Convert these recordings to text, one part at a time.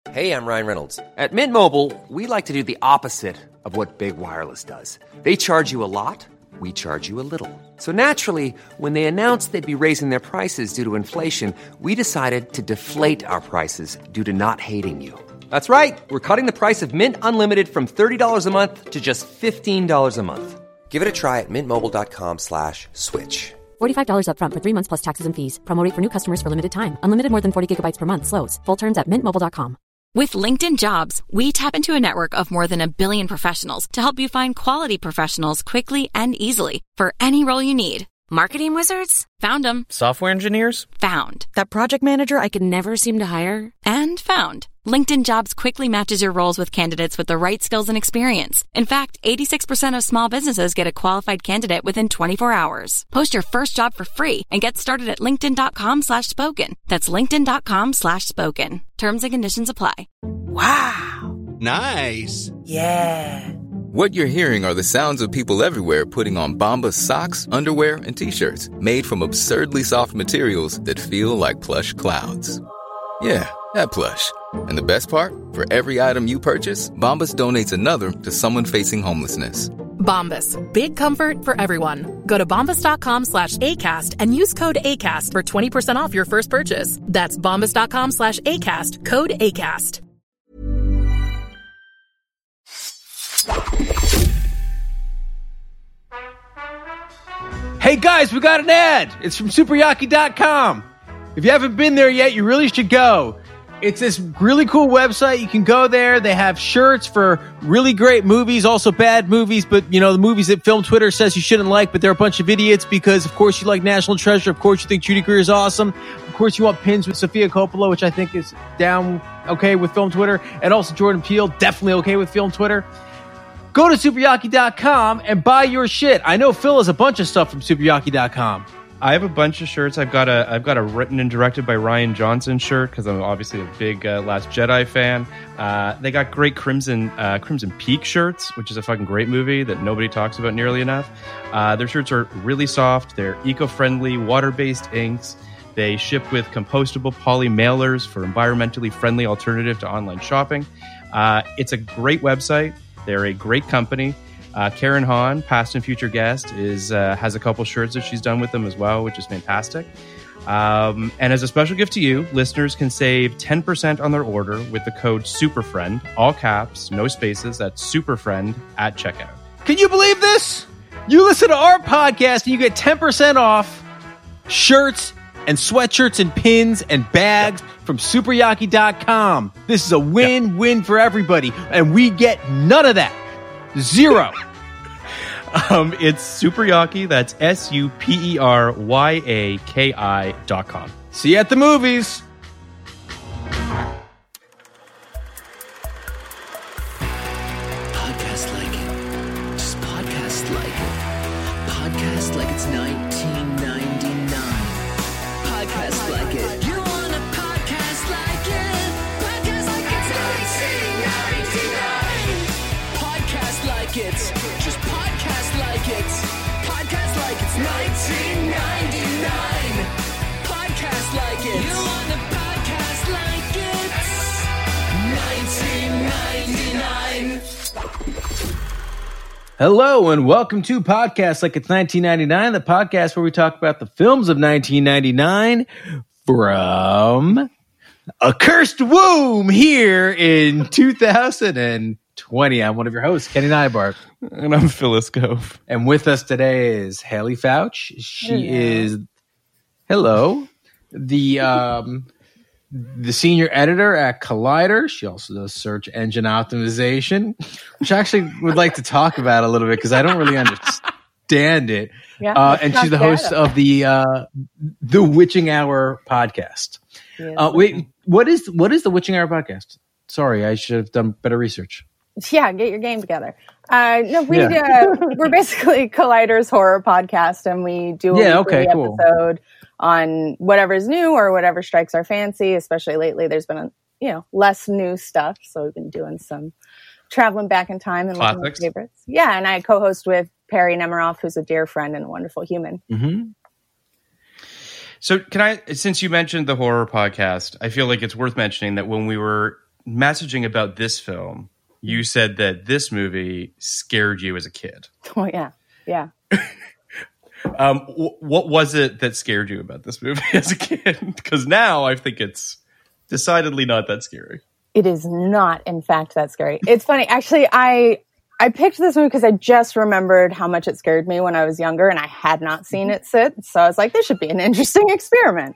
Hey, I'm Ryan Reynolds. At Mint Mobile, we like to do the opposite of what Big Wireless does. They charge you a lot, we charge you a little. So naturally, when they announced they'd be raising their prices due to inflation, we decided to deflate our prices due to not hating you. That's right. We're cutting the price of Mint Unlimited from $30 a month to just $15 a month. Give it a try at mintmobile.com/switch. $45 up front for 3 months plus taxes and fees. Promo rate for new customers for limited time. Unlimited more than 40 gigabytes per month. Slows full terms at mintmobile.com. With LinkedIn Jobs, we tap into a network of more than 1 billion professionals to help you find quality professionals quickly and easily for any role you need. Marketing wizards? Found them. Software engineers? Found. That project manager I could never seem to hire? And found. LinkedIn Jobs quickly matches your roles with candidates with the right skills and experience. In fact, 86% of small businesses get a qualified candidate within 24 hours. Post your first job for free and get started at linkedin.com/spoken. That's linkedin.com/spoken. Terms and conditions apply. Wow. Nice. Yeah. What you're hearing are the sounds of people everywhere putting on Bombas socks, underwear, and T-shirts made from absurdly soft materials that feel like plush clouds. Yeah, that plush. And the best part? For every item you purchase, Bombas donates another to someone facing homelessness. Bombas. Big comfort for everyone. Go to bombas.com/ACAST and use code ACAST for 20% off your first purchase. That's bombas.com/ACAST. Code ACAST. Hey guys, we got an ad. It's from superyaki.com. If you haven't been there yet, you really should go. It's this really cool website. You can go there. They have shirts for really great movies, also bad movies, but the movies that Film Twitter says you shouldn't like, but they're a bunch of idiots because of course you like National Treasure. Of course you think Judy Greer is awesome. Of course you want pins with Sofia Coppola, which I think is down okay with Film Twitter, and also Jordan Peele, definitely okay with Film Twitter. Go to superyaki.com and buy your shit. I know Phil has a bunch of stuff from superyaki.com. I have a bunch of shirts. I've got a written and directed by Rian Johnson shirt because I'm obviously a big Last Jedi fan. They got great Crimson Peak shirts, which is a fucking great movie that nobody talks about nearly enough. Their shirts are really soft. They're eco-friendly, water-based inks. They ship with compostable poly mailers for environmentally friendly alternative to online shopping. It's a great website. They're a great company. Karen Hahn, past and future guest, has a couple shirts that she's done with them as well, which is fantastic. And as a special gift to you, listeners can save 10% on their order with the code SUPERFRIEND, all caps, no spaces. That's SUPERFRIEND at checkout. Can you believe this? You listen to our podcast and you get 10% off shirts and sweatshirts and pins and bags from superyaki.com. This is a win-win for everybody, and we get none of that. Zero. It's Superyaki. That's SUPERYAKI.com. See you at the movies. Podcast like it. Just podcast like it. Podcast like it's 1999. Podcast like it. You want a podcast like it? Podcast like it's 1999. Podcast like it. Just podcast like it. Podcast like it's 1999. Podcast like it. You want a podcast like it? 1999. Hello and welcome to Podcast Like It's 1999, the podcast where we talk about the films of 1999 from a cursed womb here in 2020. I'm one of your hosts, Kenny Neibart. And I'm Phyllis Gove. And with us today is Haley Fouch. She is, the senior editor at Collider. She also does search engine optimization, which I actually would like to talk about a little bit because I don't really understand it. Yeah, and she's the host of the Witching Hour podcast. Yes. Wait, what is the Witching Hour podcast? Sorry, I should have done better research. Yeah, get your game together. We're basically Collider's horror podcast, and we do a weekly episode on whatever's new or whatever strikes our fancy. Especially lately, there's been less new stuff, so we've been doing some traveling back in time and looking at favorites. Yeah, and I co-host with Perry Nemiroff, who's a dear friend and a wonderful human. Mm-hmm. So since you mentioned the horror podcast, I feel like it's worth mentioning that when we were messaging about this film, you said that this movie scared you as a kid. Oh, yeah. Yeah. What was it that scared you about this movie as a kid? Because now I think it's decidedly not that scary. It is not, in fact, that scary. It's funny. Actually, I picked this movie because I just remembered how much it scared me when I was younger, and I had not seen it since. So I was like, this should be an interesting experiment.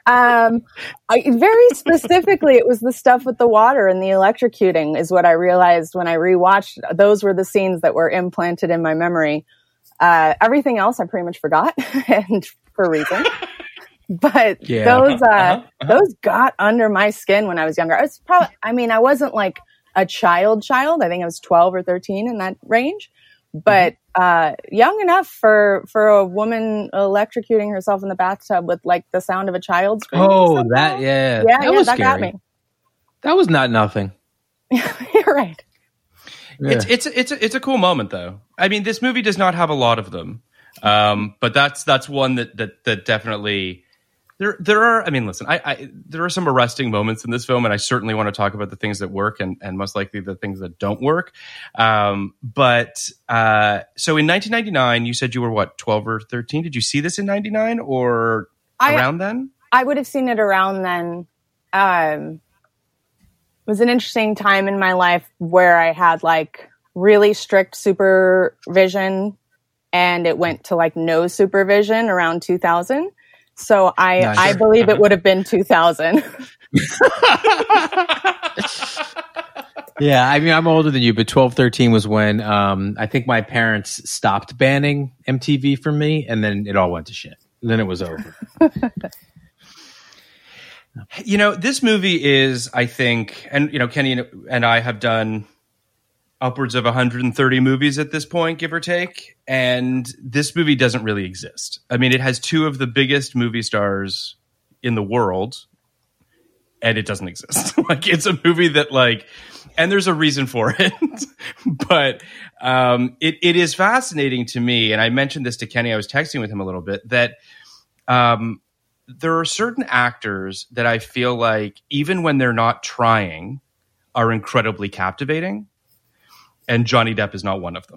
Very specifically, it was the stuff with the water and the electrocuting is what I realized when I rewatched. Those were the scenes that were implanted in my memory. Everything else I pretty much forgot, and for a reason. But those got under my skin when I was younger. I wasn't like a child. I think I was 12 or 13 in that range, but young enough for a woman electrocuting herself in the bathtub with like the sound of a child screaming. Oh, that was that scary. got me. That was not nothing. You're right. Yeah. It's a cool moment though. I mean, this movie does not have a lot of them, but that's one that definitely. There are, I mean, listen, there are some arresting moments in this film, and I certainly want to talk about the things that work and most likely the things that don't work. So in 1999, you said you were what, 12 or 13? Did you see this in 99 or around then? I would have seen it around then. It was an interesting time in my life where I had like really strict supervision, and it went to like no supervision around 2000. So I believe it would have been 2000. Yeah, I mean, I'm older than you, but 12, 13 was when I think my parents stopped banning MTV for me, and then it all went to shit. And then it was over. You know, this movie is, I think, and, you know, Kenny and I have done upwards of 130 movies at this point, give or take. And this movie doesn't really exist. I mean, it has two of the biggest movie stars in the world, and it doesn't exist. Like, it's a movie that, like, and there's a reason for it. But it is fascinating to me. And I mentioned this to Kenny. I was texting with him a little bit that there are certain actors that I feel like, even when they're not trying, are incredibly captivating. And Johnny Depp is not one of them.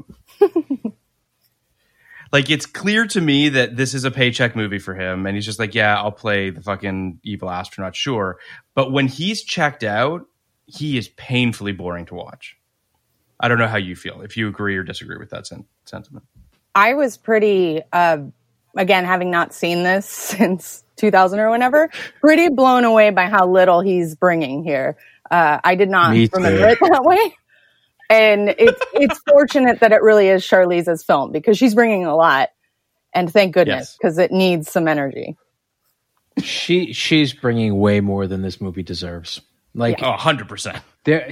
Like, it's clear to me that this is a paycheck movie for him. And he's just like, yeah, I'll play the fucking evil astronaut, sure. But when he's checked out, he is painfully boring to watch. I don't know how you feel, if you agree or disagree with that sentiment. I was pretty, again, having not seen this since 2000 or whenever, pretty blown away by how little he's bringing here. I did not remember it that way. And it's fortunate that it really is Charlize's film, because she's bringing a lot, and thank goodness, because it needs some energy. She's bringing way more than this movie deserves. Like 100%. There,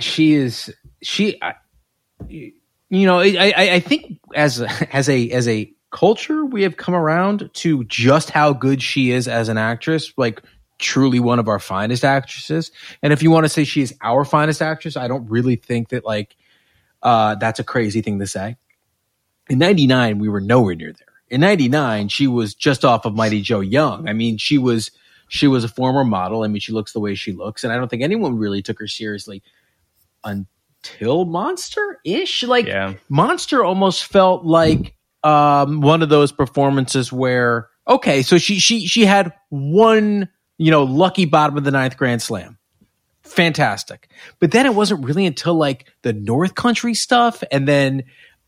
you know, I think as a culture, we have come around to just how good she is as an actress. Like, truly one of our finest actresses. And if you want to say she is our finest actress, I don't really think that like. That's a crazy thing to say. In 99, we were nowhere near there. In 99, she was just off of Mighty Joe Young. I mean, she was a former model. I mean, she looks the way she looks. And I don't think anyone really took her seriously until Monster-ish. Like, Monster almost felt like one of those performances where, okay, so she had one, you know, lucky bottom of the ninth Grand Slam. Fantastic. But then it wasn't really until like the North Country stuff, and then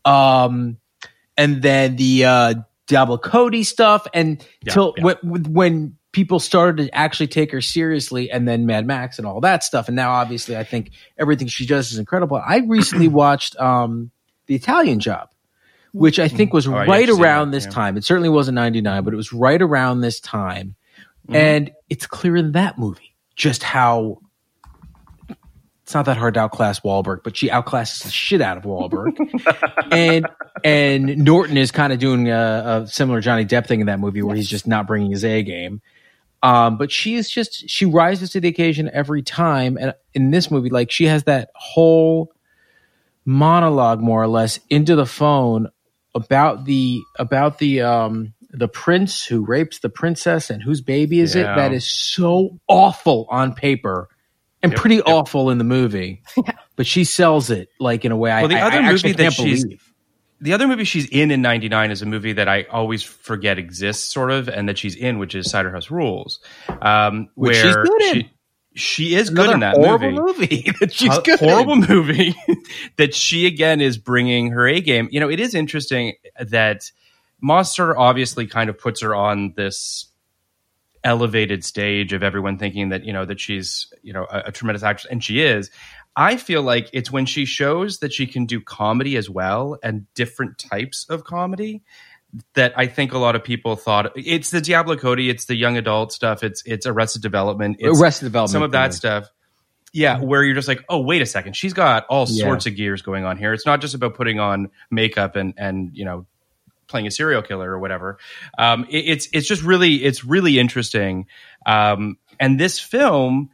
the Diablo Cody stuff, and when people started to actually take her seriously, and then Mad Max and all that stuff. And now obviously I think everything she does is incredible. I recently watched The Italian Job, which I think was right around this time. It certainly wasn't 99, but it was right around this time. Mm-hmm. And it's clear in that movie just how it's not that hard to outclass Wahlberg, but she outclasses the shit out of Wahlberg. and Norton is kind of doing a similar Johnny Depp thing in that movie where he's just not bringing his A game. But she rises to the occasion every time. And in this movie, like, she has that whole monologue more or less into the phone about the prince who rapes the princess and whose baby is it. That is so awful on paper. and pretty awful in the movie. Yeah. But she sells it like in a way the other I movie can't believe. The other movie she's in '99 is a movie that I always forget exists, sort of, and that she's in, which is Cider House Rules, which she's good in. She is good in that movie. She's good. Horrible movie that she again is bringing her A game. You know, it is interesting that Monster obviously kind of puts her on this elevated stage of everyone thinking that, you know, that she's, you know, a tremendous actress, and she is. I feel like it's when she shows that she can do comedy as well and different types of comedy that I think a lot of people thought it's the Diablo Cody, it's the young adult stuff, it's Arrested Development, some of that stuff. Yeah, where you're just like, oh, wait a second, she's got all sorts of gears going on here. It's not just about putting on makeup and you know, playing a serial killer or whatever. It's just really interesting. And this film,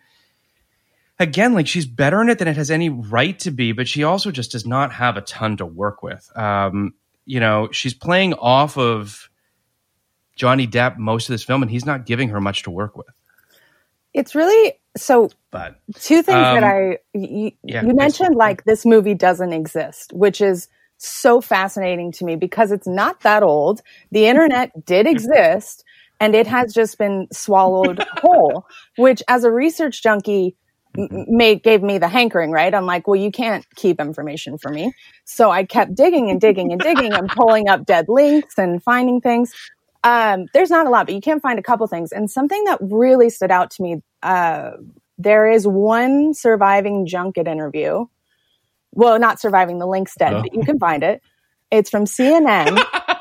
again, like, she's better in it than it has any right to be, but she also just does not have a ton to work with. You know, she's playing off of Johnny Depp most of this film, and he's not giving her much to work with. It's really but two things that you mentioned, like, this movie doesn't exist, which is so fascinating to me because it's not that old. The internet did exist, and it has just been swallowed whole, which, as a research junkie, gave me the hankering, right? I'm like, well, you can't keep information from me. So I kept digging and digging and digging and pulling up dead links and finding things. There's not a lot, but you can find a couple things. And something that really stood out to me, there is one surviving junket interview. Well, not surviving, the link's dead, but you can find it. It's from CNN.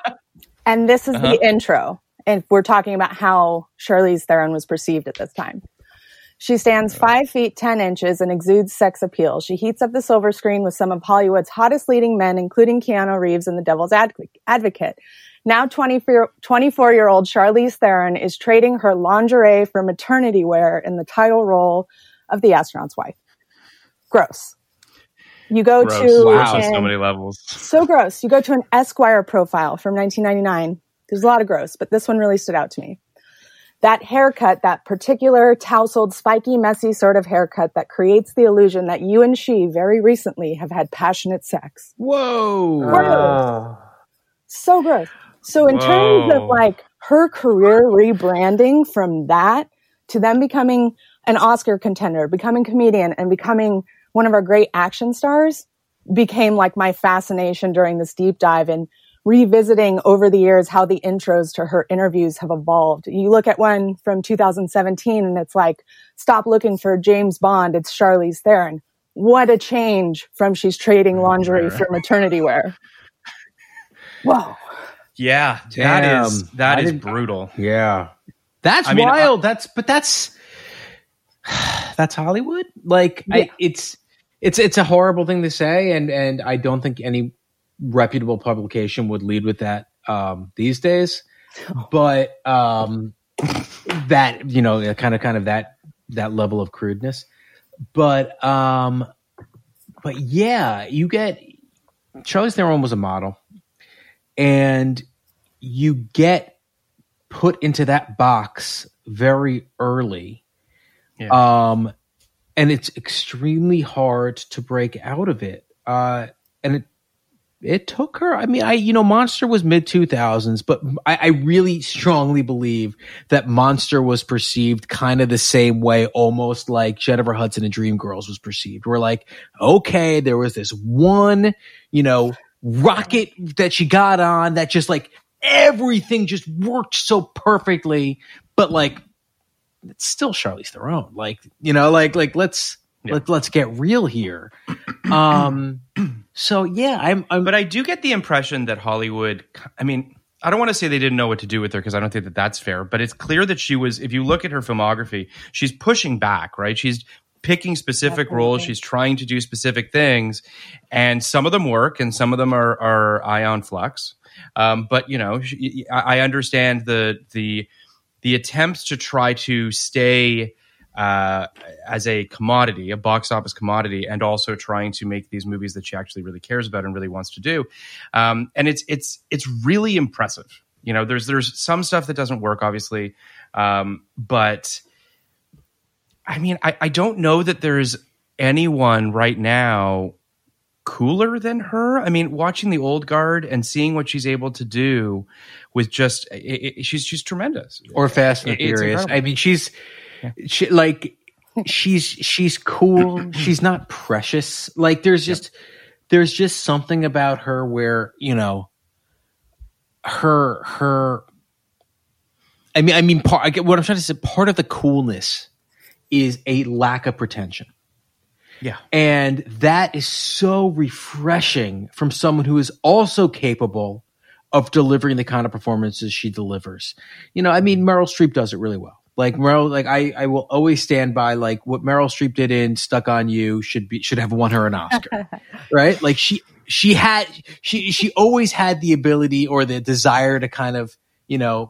And this is the intro. And we're talking about how Charlize Theron was perceived at this time. She stands 5 feet 10 inches and exudes sex appeal. She heats up the silver screen with some of Hollywood's hottest leading men, including Keanu Reeves and the Devil's Advocate. Now 24-year-old Charlize Theron is trading her lingerie for maternity wear in the title role of The Astronaut's Wife. Gross. You go to... Wow, so many levels. So gross. You go to an Esquire profile from 1999. There's a lot of gross, but this one really stood out to me. That haircut, that particular tousled, spiky, messy sort of haircut that creates the illusion that you and she very recently have had passionate sex. Whoa. So gross. So in terms of, like, her career rebranding from that to them becoming an Oscar contender, becoming comedian, and becoming one of our great action stars became, like, my fascination during this deep dive and revisiting over the years how the intros to her interviews have evolved. You look at one from 2017 and it's like, stop looking for James Bond, it's Charlize Theron. What a change from she's trading lingerie for maternity wear. Whoa. Yeah, that is brutal. Yeah. That's wild. That's Hollywood. Like, yeah. It's a horrible thing to say, and I don't think any reputable publication would lead with that these days. But that, you know, kind of that level of crudeness. But yeah, you get Charlize Theron was a model, and you get put into that box very early. Yeah. And it's extremely hard to break out of it. And it took her. I mean, Monster was mid-2000s, but I really strongly believe that Monster was perceived kind of the same way, almost like Jennifer Hudson and Dreamgirls was perceived. We're like, okay, there was this one, rocket that she got on that just, like, everything just worked so perfectly, but, like, it's still Charlize Theron. Like, let's get real here. So yeah, but I do get the impression that Hollywood, I mean, I don't want to say they didn't know what to do with her, because I don't think that that's fair, but it's clear that she was, if you look at her filmography, she's pushing back, right? She's picking specific roles. She's trying to do specific things, and some of them work and some of them are ion flux. But I understand the attempts to try to stay as a commodity, a box office commodity, and also trying to make these movies that she actually really cares about and really wants to do. And it's really impressive. There's some stuff that doesn't work, obviously. But I mean, I don't know that there's anyone right now cooler than her. I mean, watching The Old Guard and seeing what she's able to do with just she's tremendous. Or Fast and Furious. I mean, she's cool. She's not precious. Like there's just something about her where, you know, her. I mean, what I'm trying to say, part of the coolness is a lack of pretension. Yeah. And that is so refreshing from someone who is also capable of delivering the kind of performances she delivers. You know, I mean, Meryl Streep does it really well. Like I will always stand by like what Meryl Streep did in Stuck on You should have won her an Oscar. Right? Like she always had the ability or the desire to kind of, you know,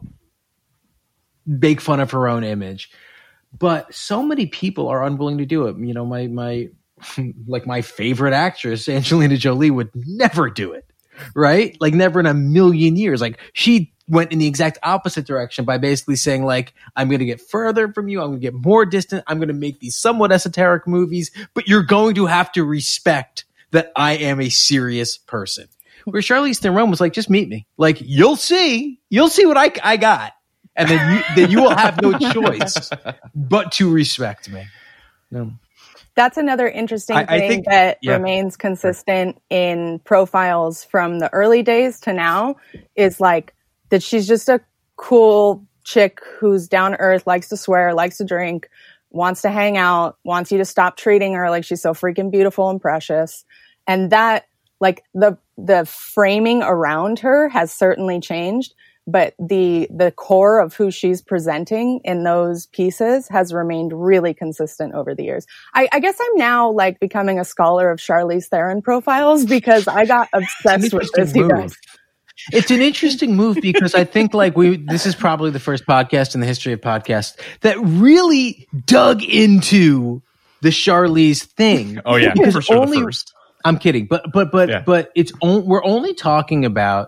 make fun of her own image. But so many people are unwilling to do it. You know, my favorite actress, Angelina Jolie, would never do it, right? Like never in a million years. Like she went in the exact opposite direction by basically saying like, I'm going to get further from you. I'm going to get more distant. I'm going to make these somewhat esoteric movies, but you're going to have to respect that I am a serious person. Where Charlize Theron was like, just meet me. Like, you'll see what I got. And then you will have no choice but to respect me. No. That's another interesting thing I think, that remains consistent in profiles from the early days to now is like that she's just a cool chick who's down to earth, likes to swear, likes to drink, wants to hang out, wants you to stop treating her like she's so freaking beautiful and precious. And that, like, the framing around her has certainly changed. But the core of who she's presenting in those pieces has remained really consistent over the years. I guess I'm now like becoming a scholar of Charlize Theron profiles because I got obsessed with this, you guys. It's an interesting move because I think like this is probably the first podcast in the history of podcasts that really dug into the Charlize thing. Oh yeah, for sure. The first. I'm kidding, but we're only talking about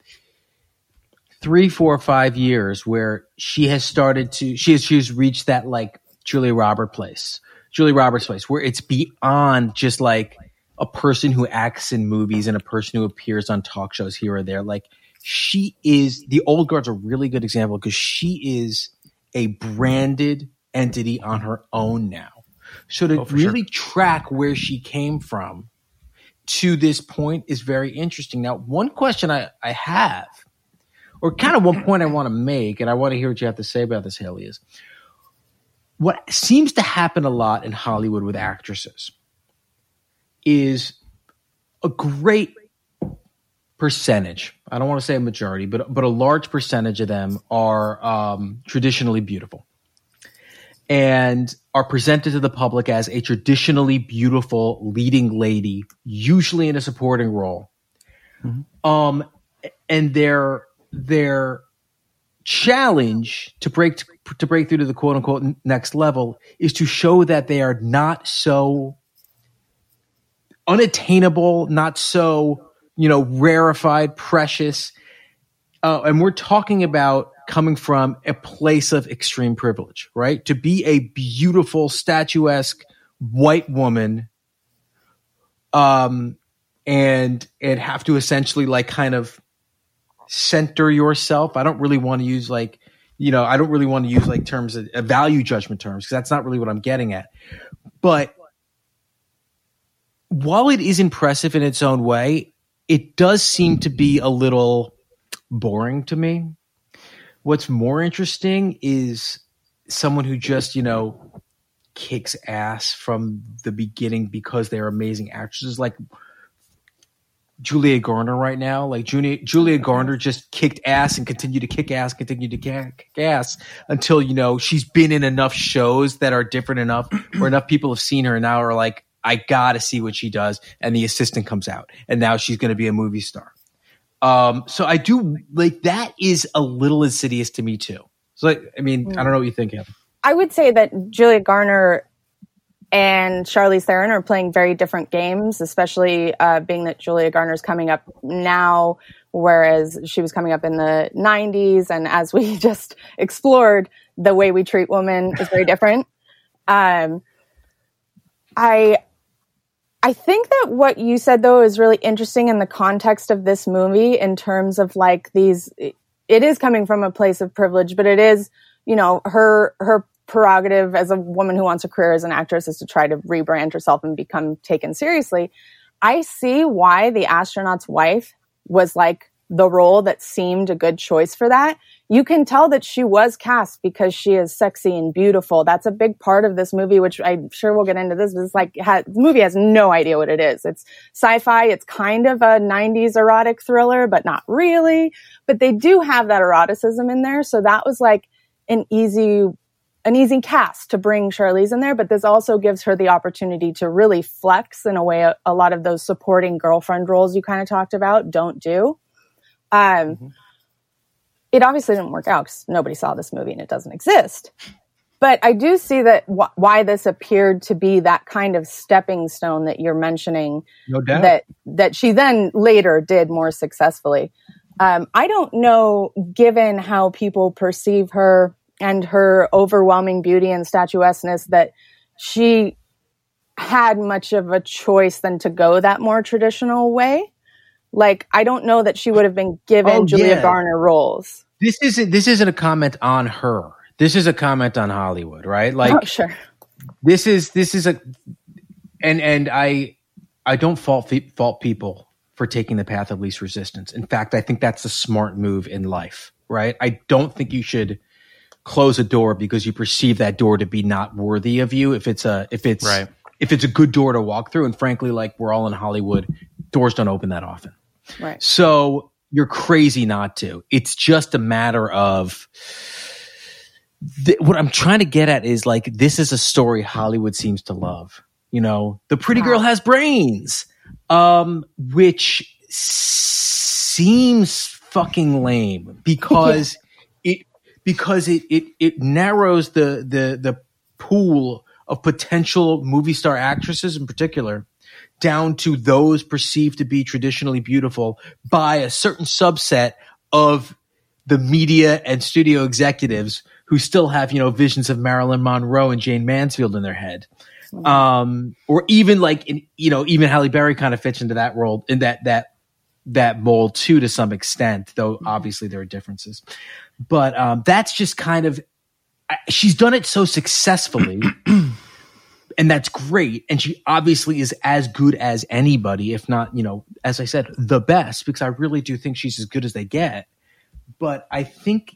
3, 4, 5 years where she has started to she's reached that like Julia Roberts place where it's beyond just like a person who acts in movies and a person who appears on talk shows here or there. Like she is, The Old Guard's a really good example because she is a branded entity on her own now. So to really track where she came from to this point is very interesting. Now, one question I have, or kind of one point I want to make, and I want to hear what you have to say about this, Haley, is what seems to happen a lot in Hollywood with actresses is a great percentage, I don't want to say a majority, but a large percentage of them are traditionally beautiful and are presented to the public as a traditionally beautiful leading lady, usually in a supporting role. Mm-hmm. And their challenge to break through to the quote unquote next level is to show that they are not so unattainable, not so, rarefied, precious. And we're talking about coming from a place of extreme privilege, right? To be a beautiful, statuesque white woman, and have to essentially like kind of center yourself. I don't really want to use like terms of value judgment terms, because that's not really what I'm getting at. But while it is impressive in its own way, it does seem to be a little boring to me. What's more interesting is someone who just, kicks ass from the beginning because they're amazing actresses, like Julia Garner right now. Like Julia Garner just kicked ass and continued to kick ass until, she's been in enough shows that are different enough or enough people have seen her and now are like, I got to see what she does. And The Assistant comes out and now she's going to be a movie star. So I do like that is a little insidious to me too. So I don't know what you think, Evan. I would say that Julia Garner and Charlize Theron are playing very different games, especially being that Julia Garner's coming up now, whereas she was coming up in the 90s. And as we just explored, the way we treat women is very different. I think that what you said, though, is really interesting in the context of this movie in terms of like it is coming from a place of privilege, but it is, you know, her prerogative as a woman who wants a career as an actress is to try to rebrand herself and become taken seriously. I see why The Astronaut's Wife was like the role that seemed a good choice for that. You can tell that she was cast because she is sexy and beautiful. That's a big part of this movie, which I'm sure we'll get into this. But it's like the movie has no idea what it is. It's sci-fi. It's kind of a 90s erotic thriller, but not really. But they do have that eroticism in there. So that was like an easy cast to bring Charlize in there. But this also gives her the opportunity to really flex in a way a lot of those supporting girlfriend roles you kind of talked about don't do. It obviously didn't work out because nobody saw this movie and it doesn't exist. But I do see that why this appeared to be that kind of stepping stone that you're mentioning. No doubt. That she then later did more successfully. I don't know, given how people perceive her and her overwhelming beauty and statuesqueness, that she had much of a choice than to go that more traditional way. Like, I don't know that she would have been given Julia Garner roles. This isn't a comment on her. This is a comment on Hollywood, right? Like, sure. This is a, and I don't fault people for taking the path of least resistance. In fact, I think that's a smart move in life, right? I don't think you should close a door because you perceive that door to be not worthy of you. If it's a good door to walk through, and frankly, like we're all in Hollywood, doors don't open that often. Right. So you're crazy not to. It's just a matter of what I'm trying to get at is like, this is a story Hollywood seems to love. You know, the pretty girl has brains, which seems fucking lame because it narrows the pool of potential movie star actresses in particular down to those perceived to be traditionally beautiful by a certain subset of the media and studio executives who still have, you know, visions of Marilyn Monroe and Jane Mansfield in their head. Or even like, even Halle Berry kind of fits into that role, in that mold too, to some extent, though obviously there are differences. But that's just kind of, she's done it so successfully. And that's great. And she obviously is as good as anybody, if not, you know, as I said, the best, because I really do think she's as good as they get. But I think,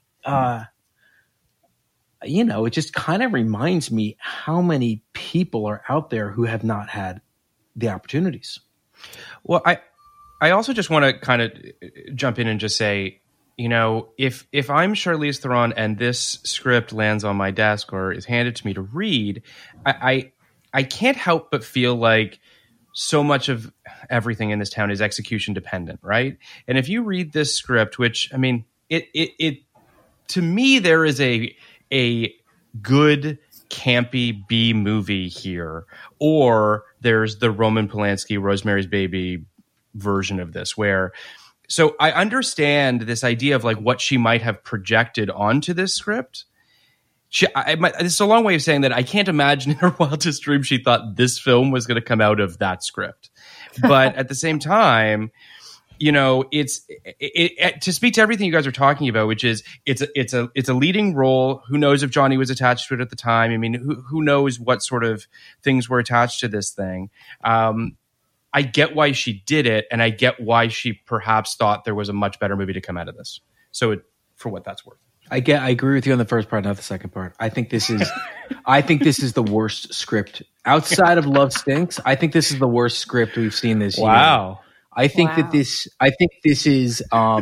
it just kind of reminds me how many people are out there who have not had the opportunities. Well, I also just want to kind of jump in and just say, you know, if I'm Charlize Theron and this script lands on my desk or is handed to me to read, I can't help but feel like so much of everything in this town is execution dependent, right? And if you read this script, which, I mean, it to me, there is a good campy B movie here, or there's the Roman Polanski Rosemary's Baby version of this, where, so I understand this idea of like what she might have projected onto this script. It's a long way of saying that I can't imagine in her wildest dream she thought this film was going to come out of that script. But at the same time, you know, it's to speak to everything you guys are talking about, which is it's a leading role. Who knows if Johnny was attached to it at the time? I mean, who knows what sort of things were attached to this thing? I get why she did it, and I get why she perhaps thought there was a much better movie to come out of this. So, for what that's worth. I agree with you on the first part, not the second part. I think this is the worst script outside of Love Stinks. I think this is the worst script we've seen this year. Wow. I think this is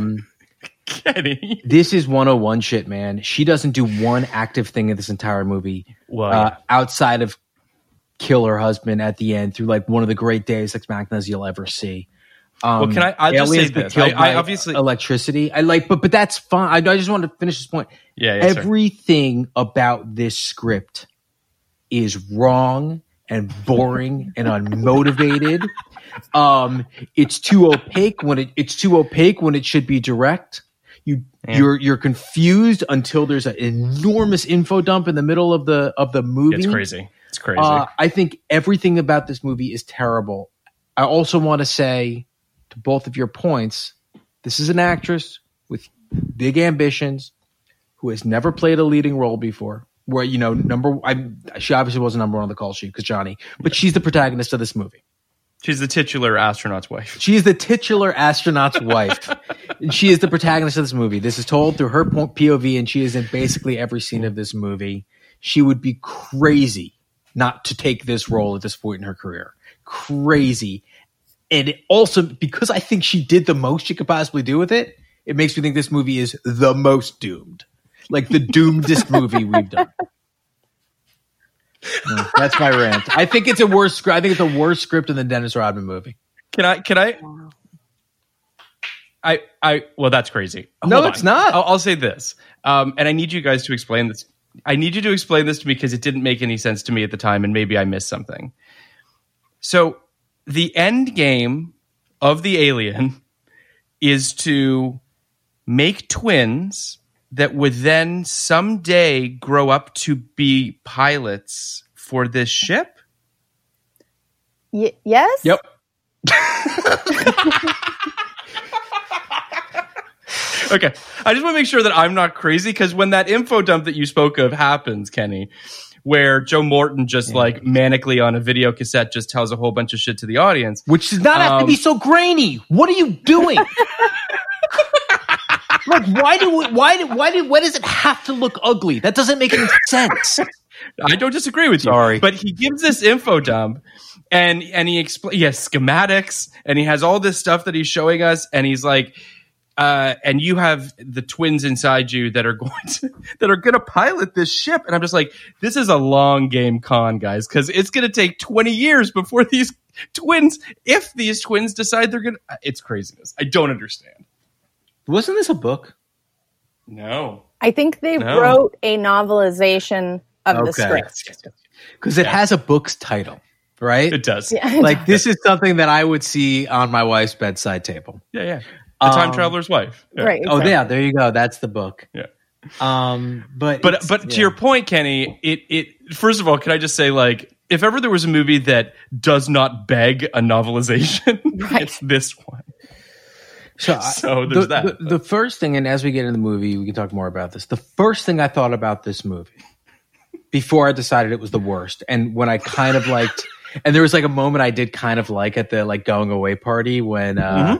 this is 101 shit, man. She doesn't do one active thing in this entire movie. Outside of kill her husband at the end through like one of the great Deus Ex Machinas you'll ever see. Well, I'll just say this. I obviously electricity. But that's fine. I just wanted to finish this point. Everything about this script is wrong and boring and unmotivated. It's too opaque when it should be direct. You're confused until there's an enormous info dump in the middle of the movie. It's crazy. It's crazy. I think everything about this movie is terrible. I also want to say to both of your points, this is an actress with big ambitions who has never played a leading role before. Where, she obviously wasn't number one on the call sheet because Johnny, but she's the protagonist of this movie. She's the titular astronaut's wife. She is the titular astronaut's wife. And she is the protagonist of this movie. This is told through her POV, and she is in basically every scene of this movie. She would be crazy not to take this role at this point in her career. Crazy. And it also, because I think she did the most she could possibly do with it, it makes me think this movie is the most doomed. Like the doomedest movie we've done. That's my rant. I think it's a worse script. I think it's a worse script than the Dennis Rodman movie. Can I? Well, that's crazy. No, it's not. I'll say this, and I need you guys to explain this. I need you to explain this to me because it didn't make any sense to me at the time, and maybe I missed something. So, the end game of the Alien is to make twins that would then someday grow up to be pilots for this ship? Yes? Yep. Okay. I just want to make sure that I'm not crazy, because when that info dump that you spoke of happens, Kenny, where Joe Morton just manically on a video cassette just tells a whole bunch of shit to the audience. Which does not have to be so grainy. What are you doing? Like, why does it have to look ugly? That doesn't make any sense. I don't disagree with you. Sorry. But he gives this info dump and he has schematics and he has all this stuff that he's showing us, and he's like, and you have the twins inside you that are going to pilot this ship. And I'm just like, this is a long game con, guys, because it's going to take 20 years before these twins, if these twins decide they're going to, it's craziness. I don't understand. Wasn't this a book? No. I think they wrote a novelization of the script. Because it has a book's title, right? It does. Yeah, like, this is something that I would see on my wife's bedside table. Yeah. The Time Traveler's Wife. Yeah. Right. Exactly. Oh, yeah, there you go. That's the book. Yeah. But to your point, Kenny, it first of all, can I just say, like, if ever there was a movie that does not beg a novelization, it's this one. So there's that. The first thing, and as we get into the movie, we can talk more about this. The first thing I thought about this movie before I decided it was the worst, and when I kind of liked, and there was like a moment I did kind of like at the like going away party when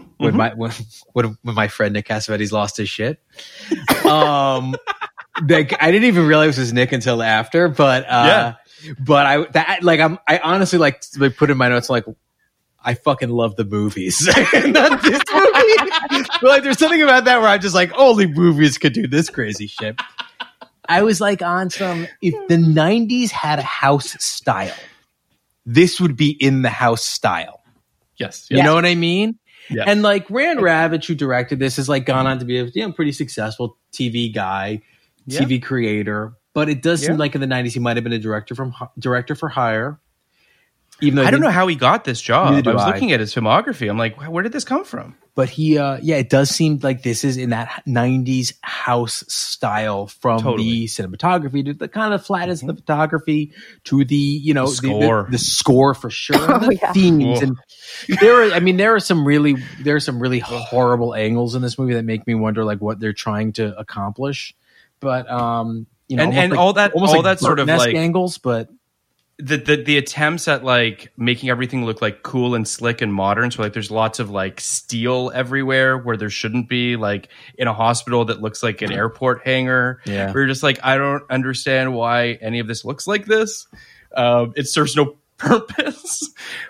my friend Nick Cassavetes lost his shit. I didn't even realize it was Nick until after, but I honestly like put in my notes like, I fucking love the movies. Not this movie. But like, there's something about that where I'm just like, only movies could do this crazy shit. I was like on some, if the 90s had a house style, this would be in the house style. Yes. You know what I mean? Yeah. And like Rand Ravitch, who directed this, has like gone on to be a pretty successful TV guy, TV creator. But it does seem like in the 90s he might have been a director for hire. Even though I don't know how he got this job. I was looking at his filmography. I'm like, where did this come from? But he, it does seem like this is in that 90s house style, from the cinematography to the kind of flatness of the photography to the, the score. The score for sure. The themes. And there are some really horrible angles in this movie that make me wonder like what they're trying to accomplish. But, and all that sort of like angles, but the attempts at like making everything look like cool and slick and modern. So like there's lots of like steel everywhere where there shouldn't be, like in a hospital that looks like an airport hangar. Yeah. Where you're just like, I don't understand why any of this looks like this. It serves no purpose.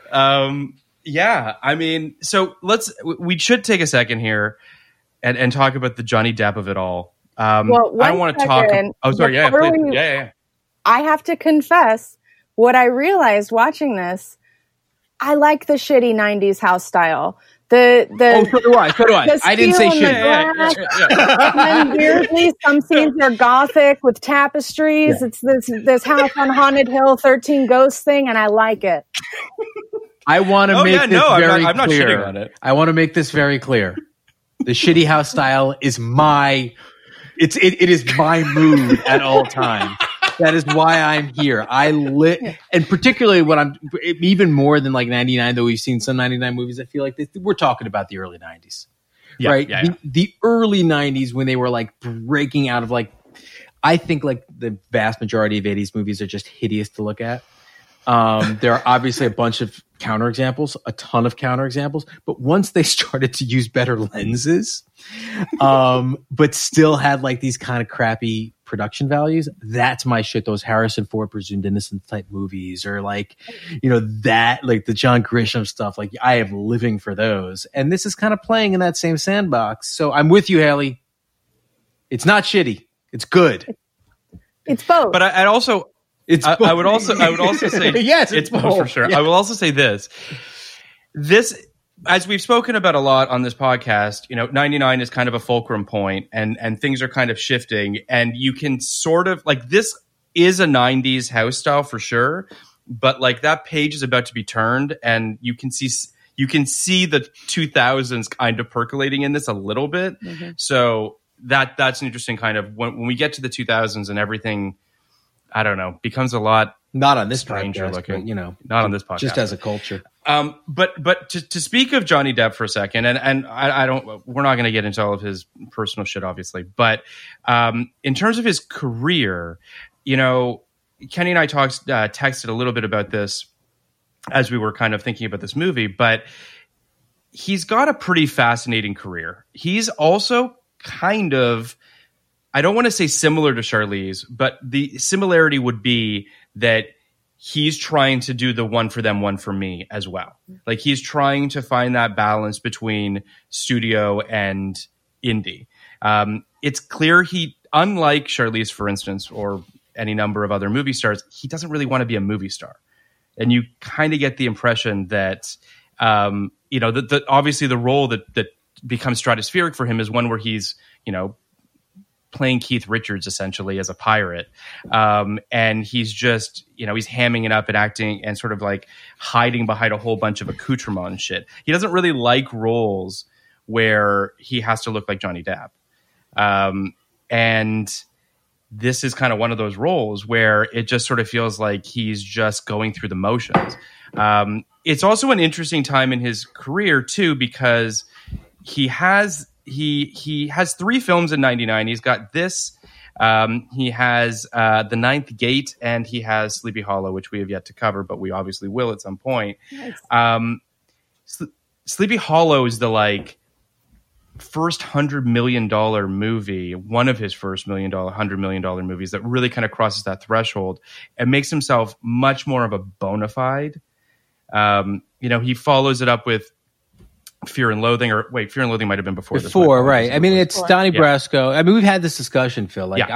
I mean, so we should take a second here and talk about the Johnny Depp of it all. I don't want to talk. Oh, sorry. Yeah, please. I have to confess, what I realized watching this, I like the shitty 90s house style. So do I. I didn't say shitty. And then weirdly, some scenes are gothic with tapestries. Yeah. It's this house on Haunted Hill 13 Ghosts thing, and I like it. I want to make this very clear. I'm not shitting on it. I want to make this very clear. The shitty house style is it is my mood at all times. That is why I'm here. And particularly when I'm even more than like 99, though we've seen some 99 movies. I feel like we're talking about the early 90s, right? Yeah. The early 90s when they were like breaking out of like, I think like the vast majority of 80s movies are just hideous to look at. There are obviously a bunch of counterexamples, a ton of counterexamples, but once they started to use better lenses, but still had like these kind of crappy production values, that's my shit. Those Harrison Ford Presumed Innocent type movies, or like, that, like the John Grisham stuff, like I am living for those. And this is kind of playing in that same sandbox. So I'm with you, Haley. It's not shitty. It's good. It's both. But I also... I would also say yes, it's both for sure. Yeah. I will also say this, as we've spoken about a lot on this podcast, 99 is kind of a fulcrum point, and things are kind of shifting, and you can sort of like, this is a 90s house style for sure, but like that page is about to be turned, and you can see the 2000s kind of percolating in this a little bit. Mm-hmm. So that's an interesting kind of when we get to the 2000s and everything, I don't know, becomes a lot not on this stranger podcast, looking. But, not on this podcast, just as a culture. But to speak of Johnny Depp for a second, and I don't, we're not going to get into all of his personal shit, obviously, but in terms of his career, Kenny and I texted a little bit about this as we were kind of thinking about this movie, but he's got a pretty fascinating career. He's also kind of, I don't want to say similar to Charlize, but the similarity would be that he's trying to do the one for them, one for me as well. Like he's trying to find that balance between studio and indie. It's clear unlike Charlize, for instance, or any number of other movie stars, he doesn't really want to be a movie star. And you kind of get the impression that, obviously the role that becomes stratospheric for him is one where he's, playing Keith Richards essentially as a pirate. And he's just, he's hamming it up and acting and sort of like hiding behind a whole bunch of accoutrement and shit. He doesn't really like roles where he has to look like Johnny Depp. And this is kind of one of those roles where it just sort of feels like he's just going through the motions. It's also an interesting time in his career too, because he has 3 films in 99. He's got this. He has The Ninth Gate, and he has Sleepy Hollow, which we have yet to cover, but we obviously will at some point. Nice. Sleepy Hollow is the like first $100 million movie, one of his first $100 million movies that really kind of crosses that threshold and makes himself much more of a bona fide. He follows it up with Fear and Loathing, Fear and Loathing might have been before this. Right? I mean, it's Donnie Brasco. I mean, we've had this discussion, Phil. Like,